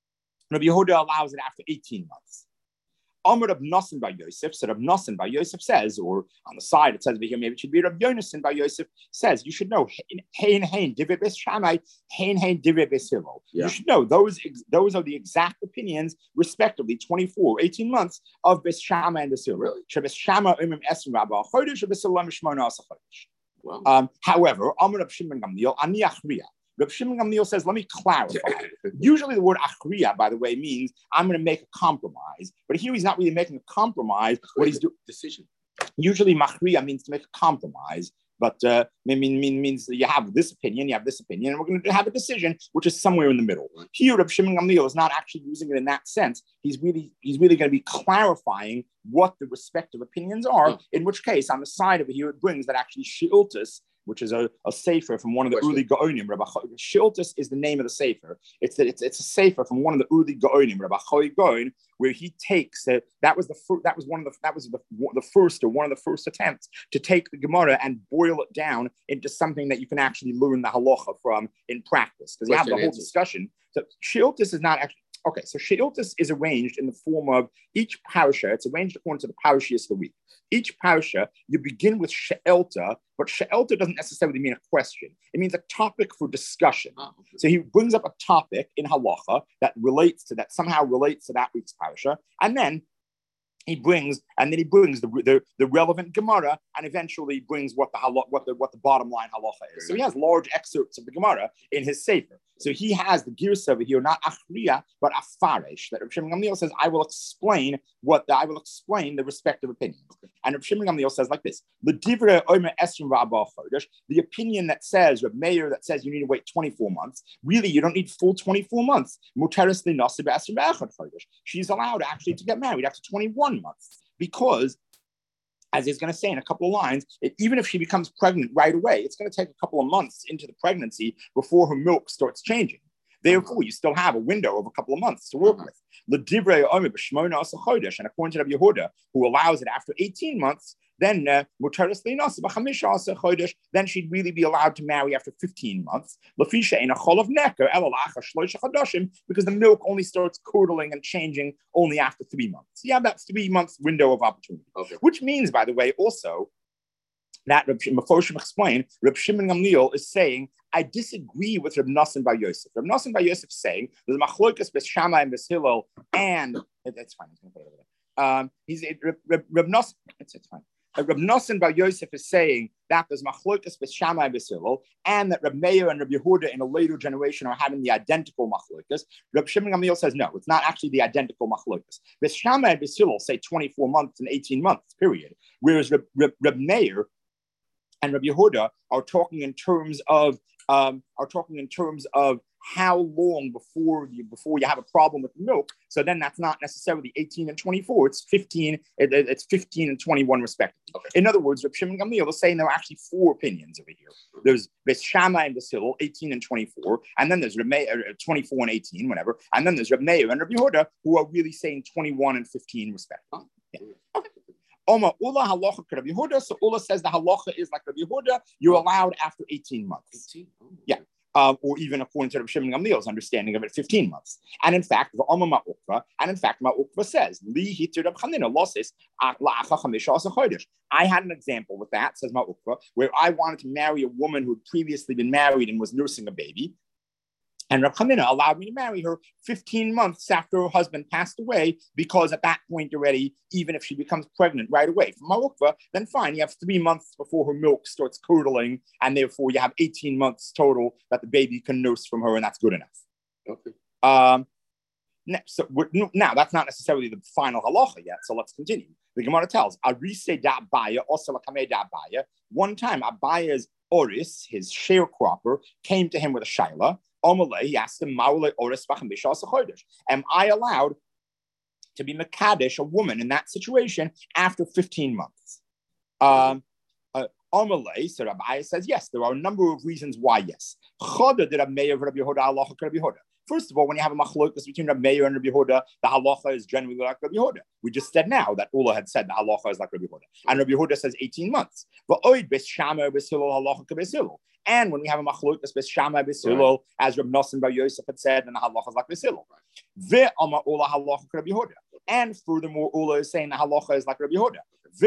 Reb Yehuda allows it after eighteen months. Amar Reb Nosson by Yosef, so Reb Nosson by Yosef says, or on the side it says here, maybe it should be Reb Yonason by Yosef says, you should know, hein hein divrei bes Shammai, hein hein divrei bes Hillel. You should know those those are the exact opinions, respectively, twenty-four, eighteen months of bes Shammai and bes Hillel. Really? Bes Shammai imim esrim rabba chodesh, bes Hillel mishmona asa chodesh. Um, however, Amar Reb Shimon Gamliel ani achriya. Reb Shimon Gamliel says, let me clarify. Usually the word achriya, by the way, means I'm going to make a compromise. But here he's not really making a compromise. What he's doing, decision. Usually machriya means to make a compromise. But uh, mean, mean, means you have this opinion, you have this opinion, and we're going to have a decision which is somewhere in the middle. Here, Reb Shimon Gamliel is not actually using it in that sense. He's really, he's really going to be clarifying what the respective opinions are. Oh. In which case, on the side of it here, it brings that actually Sheiltus, which is a, a sefer from one of the Uli Gaonim. Rabbi Shiltus is the name of the sefer. It's that it's, it's a sefer from one of the Uli Gaonim, Rabbi Choy Gaon, where he takes uh, that was the fir- that was one of the that was the the first or one of the first attempts to take the Gemara and boil it down into something that you can actually learn the halacha from in practice, because you have the whole discussion. So Shiltus is not actually. Okay, so Sheiltus is arranged in the form of each parasha. It's arranged according to the parashas of the week. Each parasha, you begin with She'elta, but She'elta doesn't necessarily mean a question. It means a topic for discussion. Oh, okay. So he brings up a topic in halacha that relates to that, somehow relates to that week's parasha, and then he brings, and then he brings the, the, the relevant Gemara, and eventually brings what the what the what the bottom line halacha is. So he has large excerpts of the Gemara in his sefer. So he has the girsa over here, not achriya, but afaresh. That Rav Shimon Gamliel says, I will explain what the, I will explain the respective opinions. And Rav Shimon Gamliel says like this: the divrei omer esrim rabba chodesh, the opinion that says, Rav Meir that says you need to wait twenty-four months. Really, you don't need full twenty-four months. Muteris linasi be'esrim be'echad chodesh. She's allowed actually to get married after twenty-one months, because, as he's going to say in a couple of lines, it, even if she becomes pregnant right away, it's going to take a couple of months into the pregnancy before her milk starts changing. Therefore, you still have a window of a couple of months to work uh-huh. with. L'divrei omer b'shmona asa chodesh, and according to Rabbi Yehuda, who allows it after eighteen months, then muteris linasi b'chamisha asa chodesh, then she'd really be allowed to marry after fifteen months. L'fi she'ein hachol of neker ela la'achar shloisha chadashim, because the milk only starts curdling and changing only after three months. You have that three months window of opportunity, okay. Which means, by the way, also that Reb Mefoshim explained, Reb Shimon Gamliel is saying, I disagree with Reb Nosson by Yosef. Reb Nosson by Yosef is saying there's machlokas bes Shammai and bes Hillel and That's fine. He's going to put it over there. Um, he's Reb, Reb Nosson. It's, it's fine. Uh, Reb Nosson Bar Yosef is saying that there's machlokas with Shammai B'Hillel, and that Reb Meir and Reb Yehuda in a later generation are having the identical machlokas. Reb Shimon Gamliel says no, it's not actually the identical machlokas. With Shammai B'Hillel say twenty-four months and eighteen months period, whereas Reb, Reb, Reb Meir and Reb Yehuda are talking in terms of um, are talking in terms of how long before you before you have a problem with milk. So then that's not necessarily eighteen and twenty-four. It's fifteen. It, it, it's fifteen and twenty-one respectively. Okay. In other words, Reb Shimon Gamliel is saying there are actually four opinions over here. There's Beis Shammai and Beis Hillel, eighteen and twenty-four, and then there's Reb Meir, twenty-four and eighteen, whatever, and then there's Reb Meir and Reb Yehuda who are really saying twenty-one and fifteen respectively. Yeah. Okay. Oma Ula halacha Reb Yehuda. So Ula says the halacha is like Reb Yehuda. You're allowed after eighteen months. eighteen? Oh. Yeah. Uh, or even according to Reb Shimon Gamliel's understanding of it, fifteen months. And in fact, the Oma Ma'ukva, and in fact, Ma'ukva says, Li hitir Reb Chanina losses la'acha chamisha asa chodesh. I had an example with that, says Ma'ukva, where I wanted to marry a woman who had previously been married and was nursing a baby. And Reb Chanina allowed me to marry her fifteen months after her husband passed away, because at that point already, even if she becomes pregnant right away from Ma'ukva, then fine, you have three months before her milk starts curdling, and therefore you have eighteen months total that the baby can nurse from her, and that's good enough. Okay. Um, now, so now, that's not necessarily the final halacha yet, so let's continue. The Gemara tells, Arise da Abaya, also lakame da Abaya. One time, Abaya's Oris, his sharecropper, came to him with a shaila. He asked him, am I allowed to be Mekadesh, a woman in that situation, after fifteen months? Um, uh, so Rabbi says, yes, there are a number of reasons why yes. First of all, when you have a machlokas between Rabbi Meir and Rabbi Yehuda, the halacha is generally like Rabbi Yehuda. We just said now that Ula had said the halacha is like Rabbi Yehuda. And Rabbi Yehuda says eighteen months. And when we have a machlokas Beis Shammai Beis Hillel, as Reb Nosson Bar Yosef had said, and the halacha is like Beis Hillel. And furthermore, Ula is saying the halacha is like Rabbi Yehuda.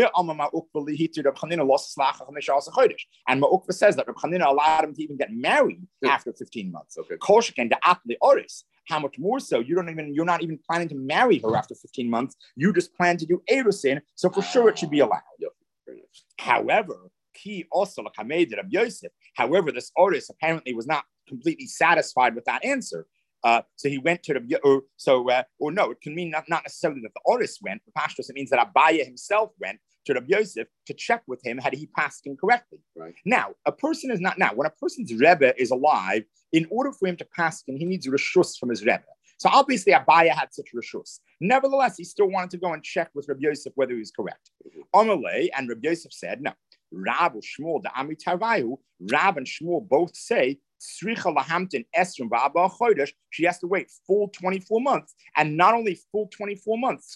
And Ma'ukva says that Reb Chanina allowed him to even get married yeah. after fifteen months. Okay. How much more so? You don't even you're not even planning to marry her after fifteen months. You just plan to do erusin, so for sure it should be allowed. Yep. However, Ki also Reb Yosef. However, this Oris apparently was not completely satisfied with that answer. Uh, so he went to the, or, so, uh, or no, it can mean not, not necessarily that the Oris went. For Pashtus, it means that Abaya himself went to Rabbi Yosef to check with him had he passed him correctly. Right. Now, a person is not, now, when a person's Rebbe is alive, in order for him to pass him, he needs reshus from his Rebbe. So obviously Abaya had such reshus. Nevertheless, he still wanted to go and check with Rabbi Yosef whether he was correct. Amalei, and Rabbi Yosef said, no. Rab or Shmuel, the Ami Tarvayu, Rab and Shmuel both say, she has to wait full twenty-four months, and not only full twenty-four months,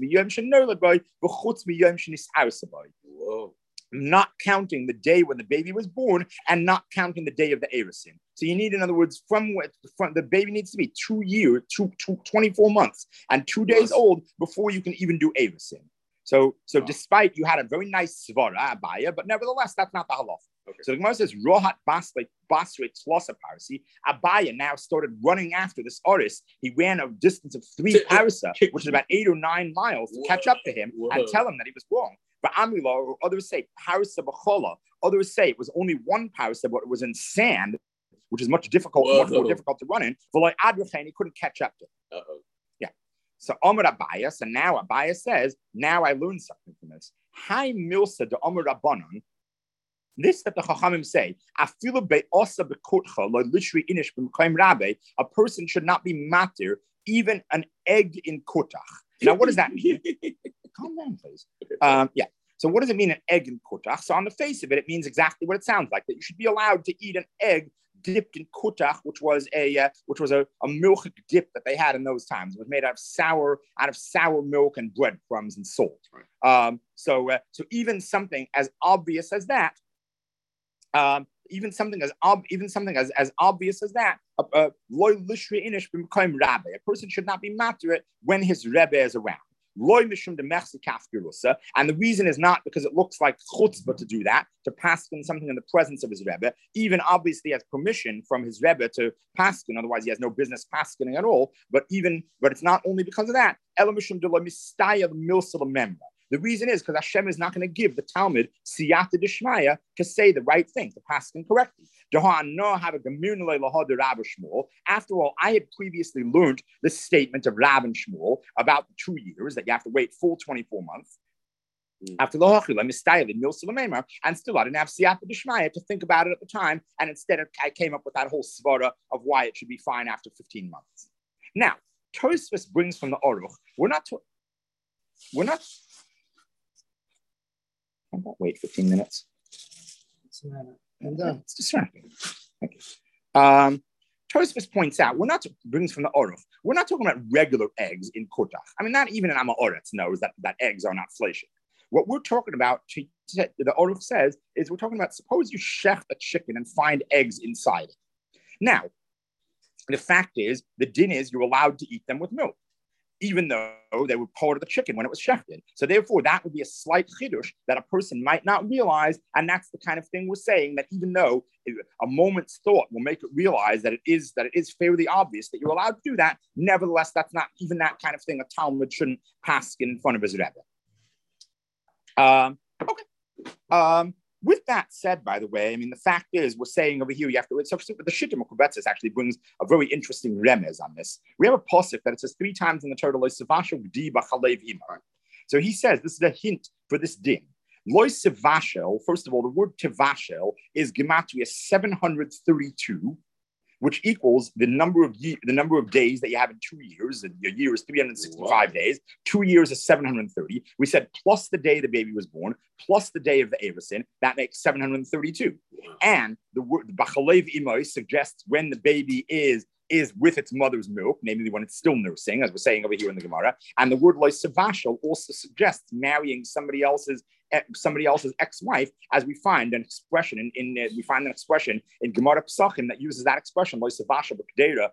Whoa. Not counting the day when the baby was born and not counting the day of the Erusin. So you need, in other words, from, from the baby needs to be two years, two, two, twenty-four months and two days old before you can even do Erusin. So, so wow. Despite you had a very nice svara Abaya, but nevertheless, that's not the halacha. Okay. So the Gemara says, Rohat Basre Basre Tlosa Parsi. Abaya now started running after this Oris. He ran a distance of three parsa, which is about eight or nine miles, to Whoa. catch up to him Whoa. and tell him that he was wrong. But Amila, or others say parsa b'chola. Others say it was only one parsa, but it was in sand, which is much difficult, Whoa. much more difficult to run in. But like Adrachain, he couldn't catch up to. Uh-oh. So Omer Abaya, so now Abaya says, now I learned something from this. Hi Milsa de Omer Rabbanon. This that the Chachamim say, Afilu be'osa be'kotcha lo lishri inish b'mekayim rabbe. A person should not be matir, even an egg in kotach. Now, what does that mean? Calm down, please. Um, yeah. So what does it mean, an egg in kotach? So on the face of it, it means exactly what it sounds like, that you should be allowed to eat an egg dipped in kotach, which was a uh, which was a, a milk dip that they had in those times. It was made out of sour out of sour milk and breadcrumbs and salt. Right. Um, so uh, so even something as obvious as that, um, even something as ob- even something as, as obvious as that, a person should not be matir it when his rebbe is around. And the reason is not because it looks like chutzpah to do that, to paskin something in the presence of his Rebbe. Even obviously has permission from his Rebbe to paskin, otherwise he has no business paskining at all. But even, but it's not only because of that. The reason is because Hashem is not going to give the Talmud siyata d'shmaya to say the right thing, to paskin correctly. After all, I had previously learned the statement of Rav and Shmuel about the two years that you have to wait full twenty-four months. Mm. After the Hochila, Mistayli, Milsalamemar, and still I didn't have siyata d'shmaya to think about it at the time, and instead I came up with that whole svara of why it should be fine after fifteen months. Now, Tosfos brings from the Aruch. We're not. To, we're not. I won't wait fifteen minutes. And uh, it's distracting. Thank you. Um, Tosfos points out, we're not, brings from the Aruch, we're not talking about regular eggs in Kotach. I mean, not even an Amoretz knows that, that eggs are not fleshing. What we're talking about, to, to, the Aruch says, is we're talking about, suppose you shech a chicken and find eggs inside it. Now, the fact is, the din is you're allowed to eat them with milk, even though they were part of the chicken when it was shechted. So therefore, that would be a slight chidush that a person might not realize, and that's the kind of thing we're saying, that even though a moment's thought will make it realize that it is that it is fairly obvious that you're allowed to do that, nevertheless, that's not even that kind of thing a Talmud shouldn't pass in front of his Rebbe. Um, okay. Um, With that said, by the way, I mean, the fact is, we're saying over here, you have to, so the Shittim Kubetzis actually brings a very interesting remez on this. We have a posuk that it says three times in the Torah, so he says, this is a hint for this din. Lois Sevashel, first of all, the word Tevashel is gematria seven hundred thirty-two, which equals the number of year, the number of days that you have in two years. Your year is three hundred sixty-five wow. days. Two years is seven hundred thirty. We said plus the day the baby was born, plus the day of the Avesin, that makes seven hundred thirty-two. Wow. And the word Bachalev Imoy suggests when the baby is is with its mother's milk, namely when it's still nursing, as we're saying over here in the Gemara. And the word Lois Savashel also suggests marrying somebody else's somebody else's ex-wife, as we find an expression in, in uh, we find an expression in Gemara Pesachim that uses that expression, that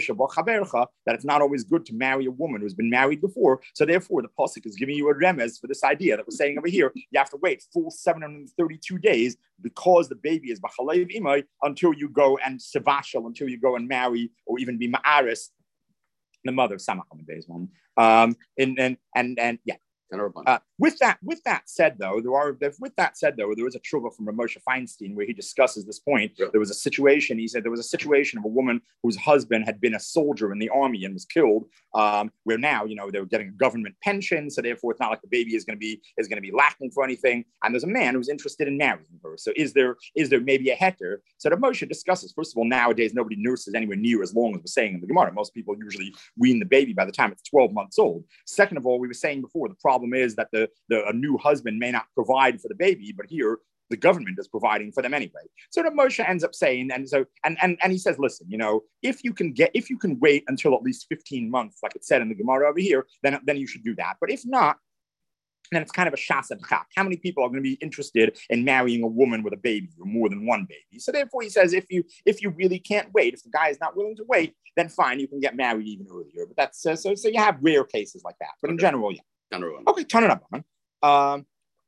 it's not always good to marry a woman who's been married before. So therefore, the pasuk is giving you a remez for this idea that we're saying over here. You have to wait full seven hundred thirty-two days because the baby is b'chalev imay until you go and sevashel, until you go and marry or even be ma'aris, the mother of Samachim days one. Um, and and and and yeah. Uh, with that, with that said, though, there are. With that said, though, there is a tshuva from Moshe Feinstein where he discusses this point. Yeah. There was a situation. He said there was a situation of a woman whose husband had been a soldier in the army and was killed. Um, where now, you know, they were getting a government pension, so therefore, it's not like the baby is going to be is going to be lacking for anything. And there's a man who's interested in marrying her. So is there is there maybe a heter? So the Moshe discusses. First of all, nowadays nobody nurses anywhere near as long as we're saying in the Gemara. Most people usually wean the baby by the time it's twelve months old. Second of all, we were saying before the problem is that the, the a new husband may not provide for the baby, but here the government is providing for them anyway. So the Moshe ends up saying, and so and and and he says, listen, you know, if you can get if you can wait until at least fifteen months, like it said in the Gemara over here, then then you should do that. But if not, then it's kind of a shas and chak. How many people are going to be interested in marrying a woman with a baby or more than one baby? So therefore, he says, if you if you really can't wait, if the guy is not willing to wait, then fine, you can get married even earlier. But that's uh, so so you have rare cases like that. But okay. In general, yeah. Okay, turn it up, man. Um,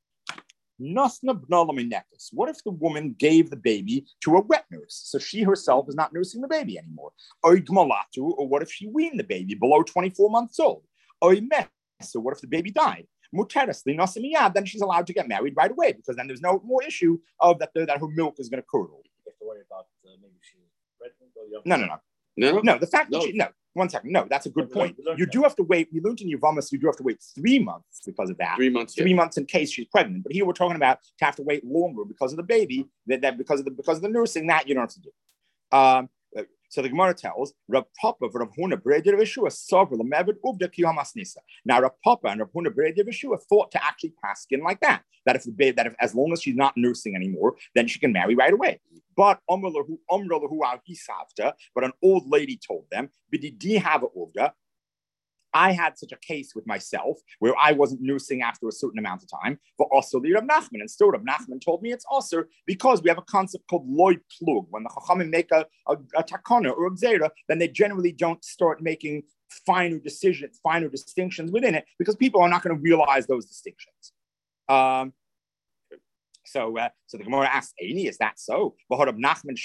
what if the woman gave the baby to a wet nurse, so she herself is not nursing the baby anymore? Or what if she weaned the baby below twenty-four months old? Or so what if the baby died? Then she's allowed to get married right away, because then there's no more issue of that, the, that her milk is going to curdle. You have to worry about uh, maybe she's pregnant or young. No, no, no. No, no, the fact no. that she, no, one second. No, that's a good point. You do have to wait. We learned in Yavamas, you do have to wait three months because of that. Three months. Three yeah. months in case she's pregnant. But here we're talking about to have to wait longer because of the baby, that, that because of the because of the nursing, that you don't have to do. Um, so the Gemara tells Rav Papa for Rav Huna Breder Yeshua Sover Lamevid Uvda Kiyamas Nisa. Now Rav Papa and Rav Huna Breder Yeshua thought to actually pass in like that. That if the baby, that if as long as she's not nursing anymore, then she can marry right away. But but an old lady told them, I had such a case with myself where I wasn't nursing after a certain amount of time. But also the Rav Nachman, and still Rav Nachman told me it's also because we have a concept called loy plug. When the Chachamim make a, a, a takana or a gzera, then they generally don't start making finer decisions, finer distinctions within it, because people are not going to realize those distinctions. Um, so, uh, so the Gemara asks, "Aini, is that so?" Didn't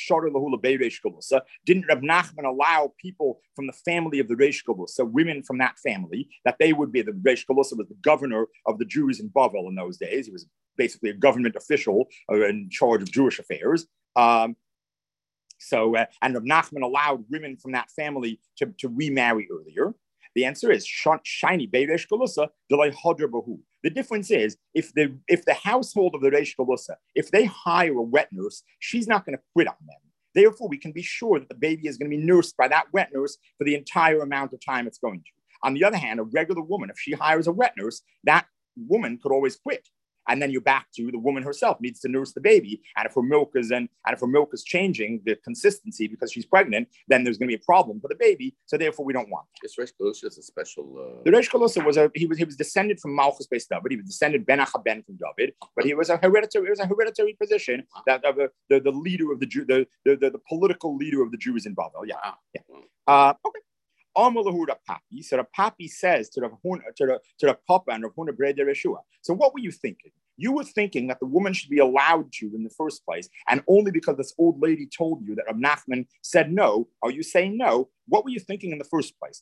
Rab Nachman allow people from the family of the Reish Galusa, women from that family, that they would be, the Reish Galusa was the governor of the Jews in Bavel in those days. He was basically a government official uh, in charge of Jewish affairs. Um, so, uh, and Rab Nachman allowed women from that family to, to remarry earlier. The answer is shiny Reish Galusa delay hodra bahu. The difference is if the if the household of the Reish Galusa, if they hire a wet nurse, she's not going to quit on them. Therefore, we can be sure that the baby is going to be nursed by that wet nurse for the entire amount of time it's going to. On the other hand, a regular woman, if she hires a wet nurse, that woman could always quit. And then you're back to the woman herself needs to nurse the baby. And if her milk is and, and if her milk is changing the consistency because she's pregnant, then there's going to be a problem for the baby. So therefore, we don't want that. This Reish Galusa is a special. Uh... The Reish Galusa was a he was he was descended from Malchus based David. He was descended Ben Achaben from David, but he was a hereditary. It was a hereditary position that of a, the the leader of the Jew, the, the the the political leader of the Jews in Babel. Yeah, yeah. Uh, okay. Papi. So the Papi says to the to the to the Papa and Rav Huna Breder Yeshua. So what were you thinking? You were thinking that the woman should be allowed to in the first place, and only because this old lady told you that Rav Nachman said no, are you saying no? What were you thinking in the first place?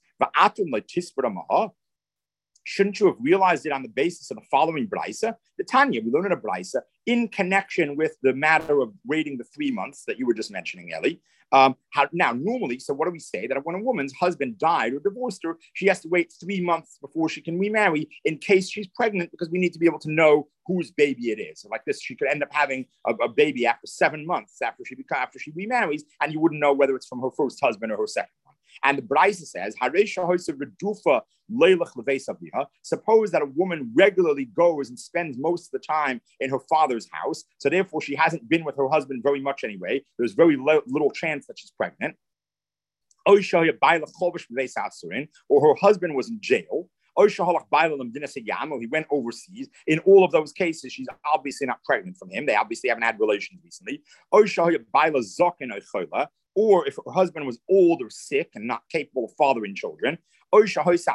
Shouldn't you have realized it on the basis of the following brisa? The Tanya, we learn in a brisa in connection with the matter of waiting the three months that you were just mentioning, Ellie. Um, how, now, normally, so what do we say? That when a woman's husband died or divorced her, she has to wait three months before she can remarry in case she's pregnant, because we need to be able to know whose baby it is. So like this, she could end up having a, a baby after seven months after she after she remarries, and you wouldn't know whether it's from her first husband or her second one. And the Brisa says, suppose that a woman regularly goes and spends most of the time in her father's house, so therefore she hasn't been with her husband very much anyway. There's very lo- little chance that she's pregnant. Or her husband was in jail. Or he went overseas. In all of those cases, she's obviously not pregnant from him. They obviously haven't had relations recently. Or if her husband was old or sick and not capable of fathering children, or she was,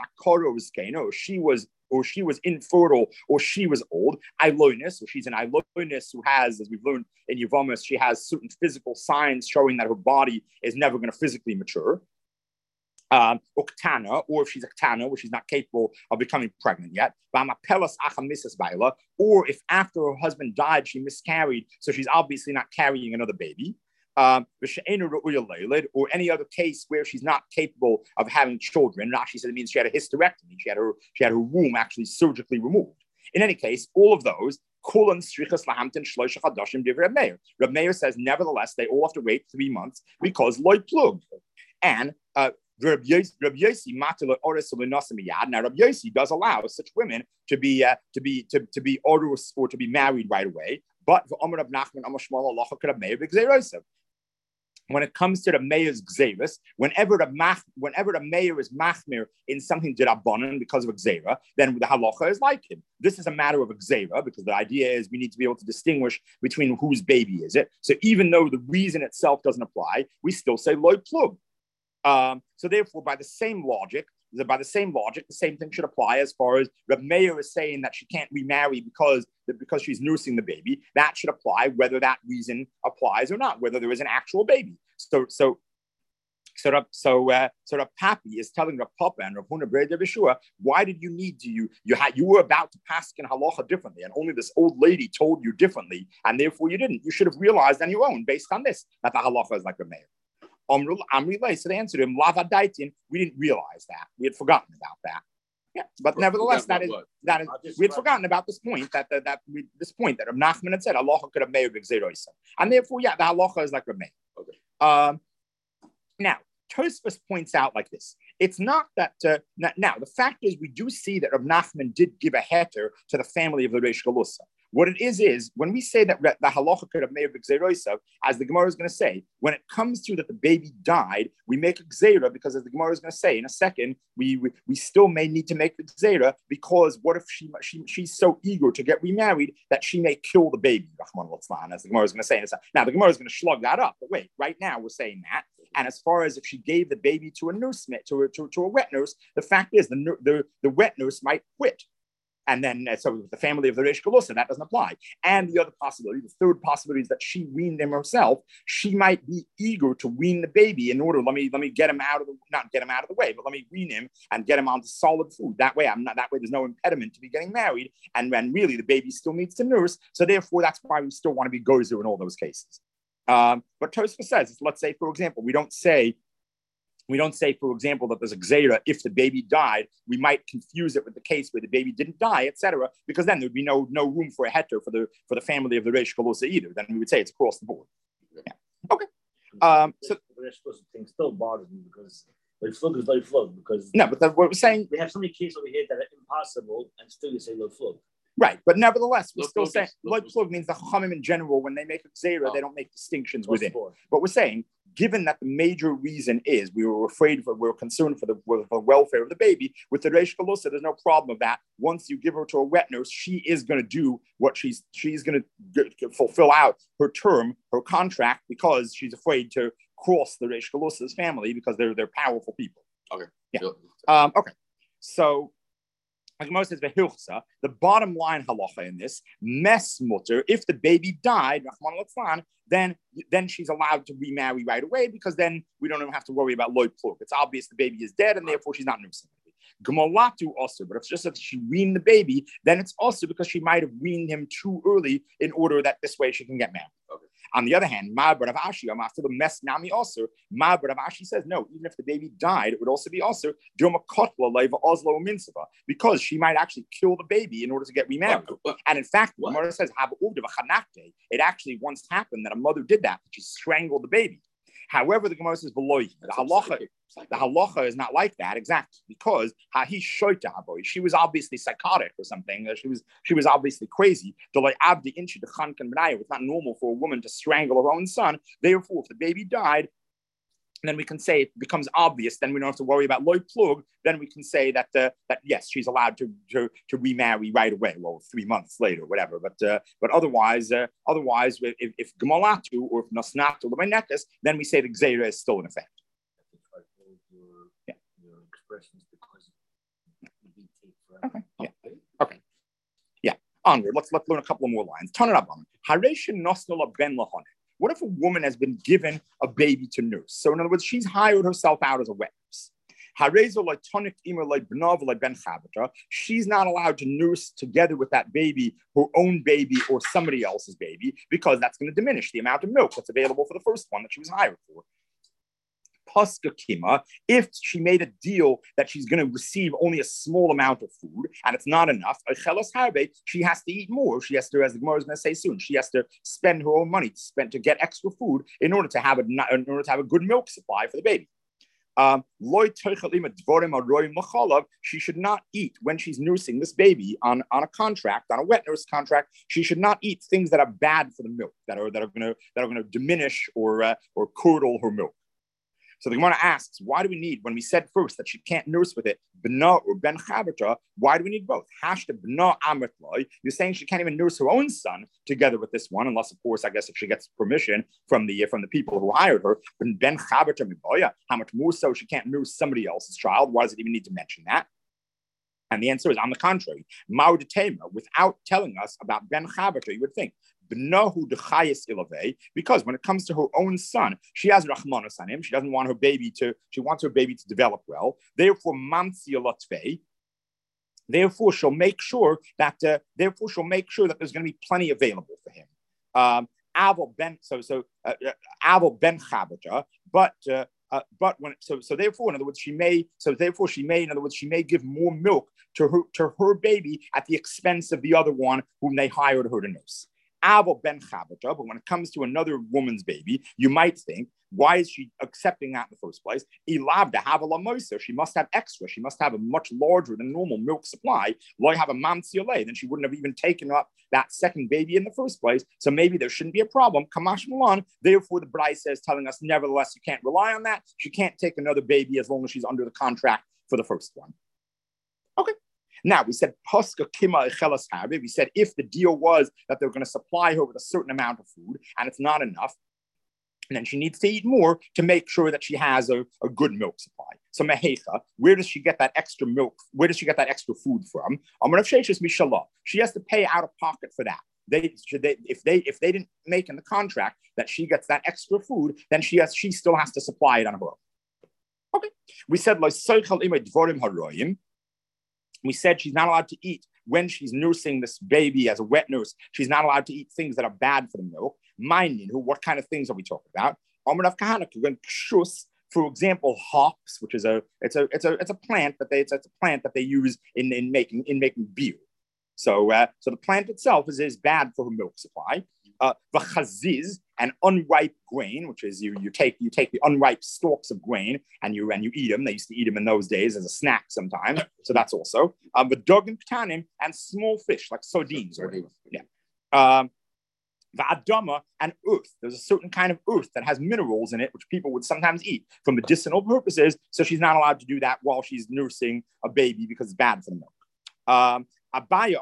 or she was infertile, or she was old, Ilonis, or she's an Ilonis who has, as we've learned in Yevamos, she has certain physical signs showing that her body is never going to physically mature. Um, or ktana, or if she's a ktana, where she's not capable of becoming pregnant yet. Or if after her husband died, she miscarried, so she's obviously not carrying another baby. Um, or any other case where she's not capable of having children. Rashi said it means she had a hysterectomy. She had her she had her womb actually surgically removed. In any case, all of those. Reb Meir says, nevertheless, they all have to wait three months because loy plug. And uh, Reb Yossi now Reb Yossi does allow such women to be uh, to be to, to be orus or to be married right away. But when it comes to the mayor's gzeras, whenever the mach, whenever the mayor is machmir in something derabanan because of gzera, then the halacha is like him. This is a matter of a gzera because the idea is we need to be able to distinguish between whose baby is it. So even though the reason itself doesn't apply, we still say loy plug. Um, so therefore, by the same logic, by the same logic, the same thing should apply as far as Reb Meir is saying that she can't remarry because, because she's nursing the baby. That should apply whether that reason applies or not, whether there is an actual baby. So, so, so, the, so, uh, so the Papi is telling Rav Papa and Rav Huna Breder Yeshua, why did you need to you you had you were about to pass in halacha differently, and only this old lady told you differently, and therefore you didn't. You should have realized on your own based on this that the halacha is like Reb Meir. So they answered him, we didn't realize that. We had forgotten about that. Yeah, but nevertheless, that is what? that is we had forgotten about this point that that, that we, this point that Rav Nachman had said halacha could have made b'gzeroisa, and therefore, yeah, the halacha is like Reb Meir. Okay. Um, now, Tosfos points out like this: it's not that uh, now the fact is we do see that Rav Nachman did give a heter to the family of the Reish Galusa. What it is, is when we say that the halacha could have made a gzeroisav, as the Gemara is going to say, when it comes to that the baby died, we make a gzera because, as the Gemara is going to say in a second, we, we we still may need to make the gzera because what if she, she she's so eager to get remarried that she may kill the baby, as the Gemara is going to say in a second. Now, the Gemara is going to slug that up, but wait, right now we're saying that. And as far as if she gave the baby to a nurse, to a, to, to a wet nurse, the fact is the, the, the wet nurse might quit. And then, uh, so the family of the Reish Galusa, that doesn't apply. And the other possibility, the third possibility is that she weaned him herself. She might be eager to wean the baby in order, let me let me get him out of the, not get him out of the way, but let me wean him and get him onto solid food. That way, I'm not, that way there's no impediment to be getting married. And then really the baby still needs to nurse. So therefore, that's why we still want to be gozer in all those cases. Um, but Tosfos says, let's say, for example, we don't say, We don't say, for example, that there's a gzeira if the baby died. We might confuse it with the case where the baby didn't die, et cetera, because then there'd be no no room for a heter for the for the family of the Reish Galusa either. Then we would say it's across the board. Yeah. Okay. Um, so the Reish Galusa thing still bothers me because loy flug is loy flug because no, but the, what we're saying, we have so many cases over here that are impossible, and still you say loy flug. Right, but nevertheless, we're Look, still look, saying look, loy plug means the Chachamim in general, when they make a gzeira, oh. they don't make distinctions Across within. the board. But we're saying, given that the major reason is we were afraid for, we were concerned for the, for the welfare of the baby, with the Reish Galusa, there's no problem of that. Once you give her to a wet nurse, she is going to do what she's she's going to fulfill out her term, her contract, because she's afraid to cross the Reish Galusa's family because they're they're powerful people. Okay. Yeah. Um, okay. So. The bottom line halacha in this, mes mutter, if the baby died, then, then she's allowed to remarry right away because then we don't even have to worry about loy plug. It's obvious the baby is dead and therefore she's not nursing the baby. Gemalatu also, but if it's just that she weaned the baby, then it's also because she might have weaned him too early in order that this way she can get married. Okay. On the other hand, Ma Barav Ashi, after the mes nami also, Ma Barav Ashi says, no, even if the baby died, it would also be also because she might actually kill the baby in order to get remarried. What? What? And in fact, the Gemara says, it actually once happened that a mother did that, she strangled the baby. However, the Gemara says, the halacha, the halacha is not like that exactly because she was obviously psychotic or something. She was she was obviously crazy. It's not normal for a woman to strangle her own son. Therefore, if the baby died, then we can say it becomes obvious. Then we don't have to worry about loy plug. Then we can say that uh, that yes, she's allowed to, to to remarry right away. Well, three months later, whatever. But uh, but otherwise, uh, otherwise, if if gemalatu or if nasnatu l'meinekas, then we say the gzeira is still in effect. Yeah. Your expressions because okay. Yeah. Okay. Yeah. Onward. Let's let's learn a couple of more lines. Turn it up on. Hareshin nosnula ben lahon. What if a woman has been given a baby to nurse? So in other words, she's hired herself out as a wet nurse. She's not allowed to nurse together with that baby, her own baby or somebody else's baby, because that's going to diminish the amount of milk that's available for the first one that she was hired for. Kima, if she made a deal that she's going to receive only a small amount of food and it's not enough, she has to eat more. She has to, as the Gemara is going to say soon, she has to spend her own money to spend to get extra food in order to have a in order to have a good milk supply for the baby. Um, she should not eat when she's nursing this baby on, on a contract, on a wet nurse contract. She should not eat things that are bad for the milk, that are that are going to that are going to diminish or uh, or curdle her milk. So the Gemara asks, why do we need, when we said first that she can't nurse with it, b'na or ben chavata, why do we need both? Hashta b'na ametloi, you're saying she can't even nurse her own son together with this one, unless, of course, I guess if she gets permission from the from the people who hired her. Ben chavata miboya, how much more so she can't nurse somebody else's child? Why does it even need to mention that? And the answer is, on the contrary, ma'udetema, without telling us about ben chavata, you would think, because when it comes to her own son, she has rachmanos on him. She doesn't want her baby to, she wants her baby to develop well. Therefore, therefore she'll make sure that, uh, therefore she'll make sure that there's going to be plenty available for him. Um, Aval ben, so so uh, Aval ben chabata, but uh, uh, but when so so therefore, in other words, she may so therefore she may in other words she may give more milk to her to her baby at the expense of the other one whom they hired her to nurse. Avo ben chabata, but when it comes to another woman's baby, you might think, why is she accepting that in the first place? Ilabda have a lamoisa. She must have extra. She must have a much larger than normal milk supply. Like have a mamsiole, then she wouldn't have even taken up that second baby in the first place. So maybe there shouldn't be a problem. Kamash Milan. Therefore, the Bryce says, telling us, nevertheless, you can't rely on that. She can't take another baby as long as she's under the contract for the first one. Okay. Now, we said, Paska Kima Echelas Harbe. We said if the deal was that they're going to supply her with a certain amount of food and it's not enough, And then she needs to eat more to make sure that she has a, a good milk supply. So mehecha, where does she get that extra milk? Where does she get that extra food from? She has to pay out of pocket for that. They, should they, if they if they didn't make in the contract that she gets that extra food, then she has she still has to supply it on her own. Okay, we said we said she's not allowed to eat when she's nursing this baby as a wet nurse. She's not allowed to eat things that are bad for the milk. Minding who, what kind of things are we talking about? For example, hops, which is a it's a it's a it's a plant that they it's, it's a plant that they use in, in making in making beer. So uh, so the plant itself is, is bad for her milk supply. Uh, V'chaziz, an unripe grain, which is you you take you take the unripe stalks of grain and you and you eat them. They used to eat them in those days as a snack sometimes. So that's also um, the dog and ktanim and small fish like sardines or whatever. Yeah. Um, Va'adama and earth. There's a certain kind of earth that has minerals in it, which people would sometimes eat for medicinal purposes. So she's not allowed to do that while she's nursing a baby because it's bad for the milk. Um, Abaya,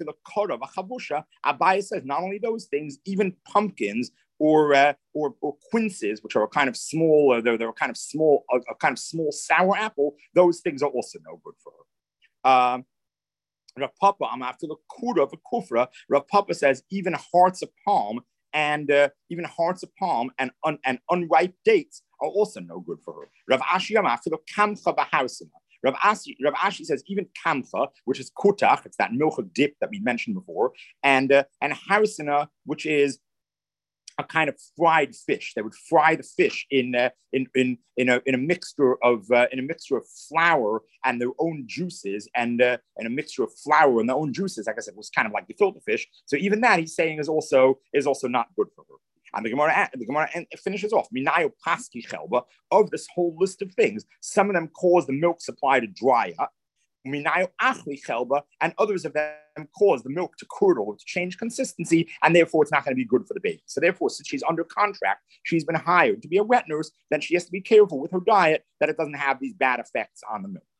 Abaya says not only those things, even pumpkins or uh, or, or quinces, which are a kind of small, uh, they're, they're a kind of small, a, a kind of small sour apple. Those things are also no good for her. Um, Rav Papa, I'm after the kura of a kufra. Rav Papa says even hearts of palm and uh, even hearts of palm and un, and unripe dates are also no good for her. Rav Ashi, I'm after the kamcha b'hausina. Rav Ashi, Rav Ashi says even kamcha, which is kutach, it's that milchuk dip that we mentioned before, and uh, and hausina, which is a kind of fried fish. They would fry the fish in uh, in in in a in a mixture of uh, in a mixture of flour and their own juices, and uh, and a mixture of flour and their own juices. Like I said, was kind of like the filter fish. So even that, he's saying, is also is also not good for her. And the Gemara the Gemara finishes off minayo paski chelba of this whole list of things. Some of them cause the milk supply to dry up. Minayo achli chelba, and others of them cause the milk to curdle, to change consistency, and therefore it's not going to be good for the baby. So therefore, since she's under contract, she's been hired to be a wet nurse, then she has to be careful with her diet that it doesn't have these bad effects on the milk.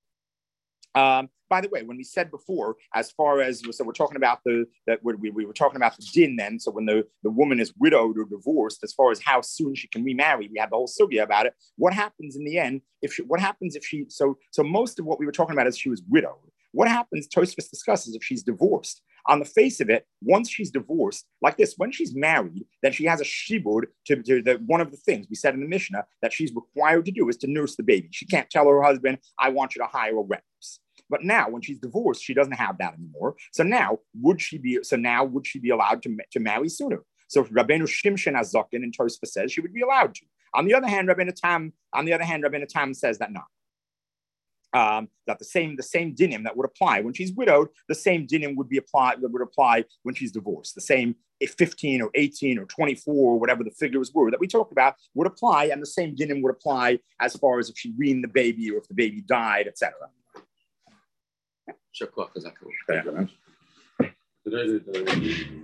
Um, by the way, when we said before, as far as, so we're talking about the, that we, we were talking about the din then, so when the, the woman is widowed or divorced, as far as how soon she can remarry, we had the whole sugya about it. What happens in the end, if she, what happens if she, so, so most of what we were talking about is she was widowed. What happens, Tosfos discusses, if she's divorced? On the face of it, once she's divorced, like this, when she's married, then she has a shibud to, to the, one of the things we said in the Mishnah that she's required to do is to nurse the baby. She can't tell her husband, I want you to hire a wet nurse. But now, when she's divorced, she doesn't have that anymore. So now, would she be? So now, would she be allowed to, to marry sooner? So if Rabbeinu Shimshon Azakin in Tosfos says she would be allowed to. On the other hand, Rabbeinu Tam, on the other hand, Rabbeinu Tam says that not. Um, that the same the same dinim that would apply when she's widowed, the same dinim would be applied that would apply when she's divorced. The same if fifteen or eighteen or twenty-four or whatever the figures were that we talked about would apply, and the same dinim would apply as far as if she weaned the baby or if the baby died, et cetera. Sure,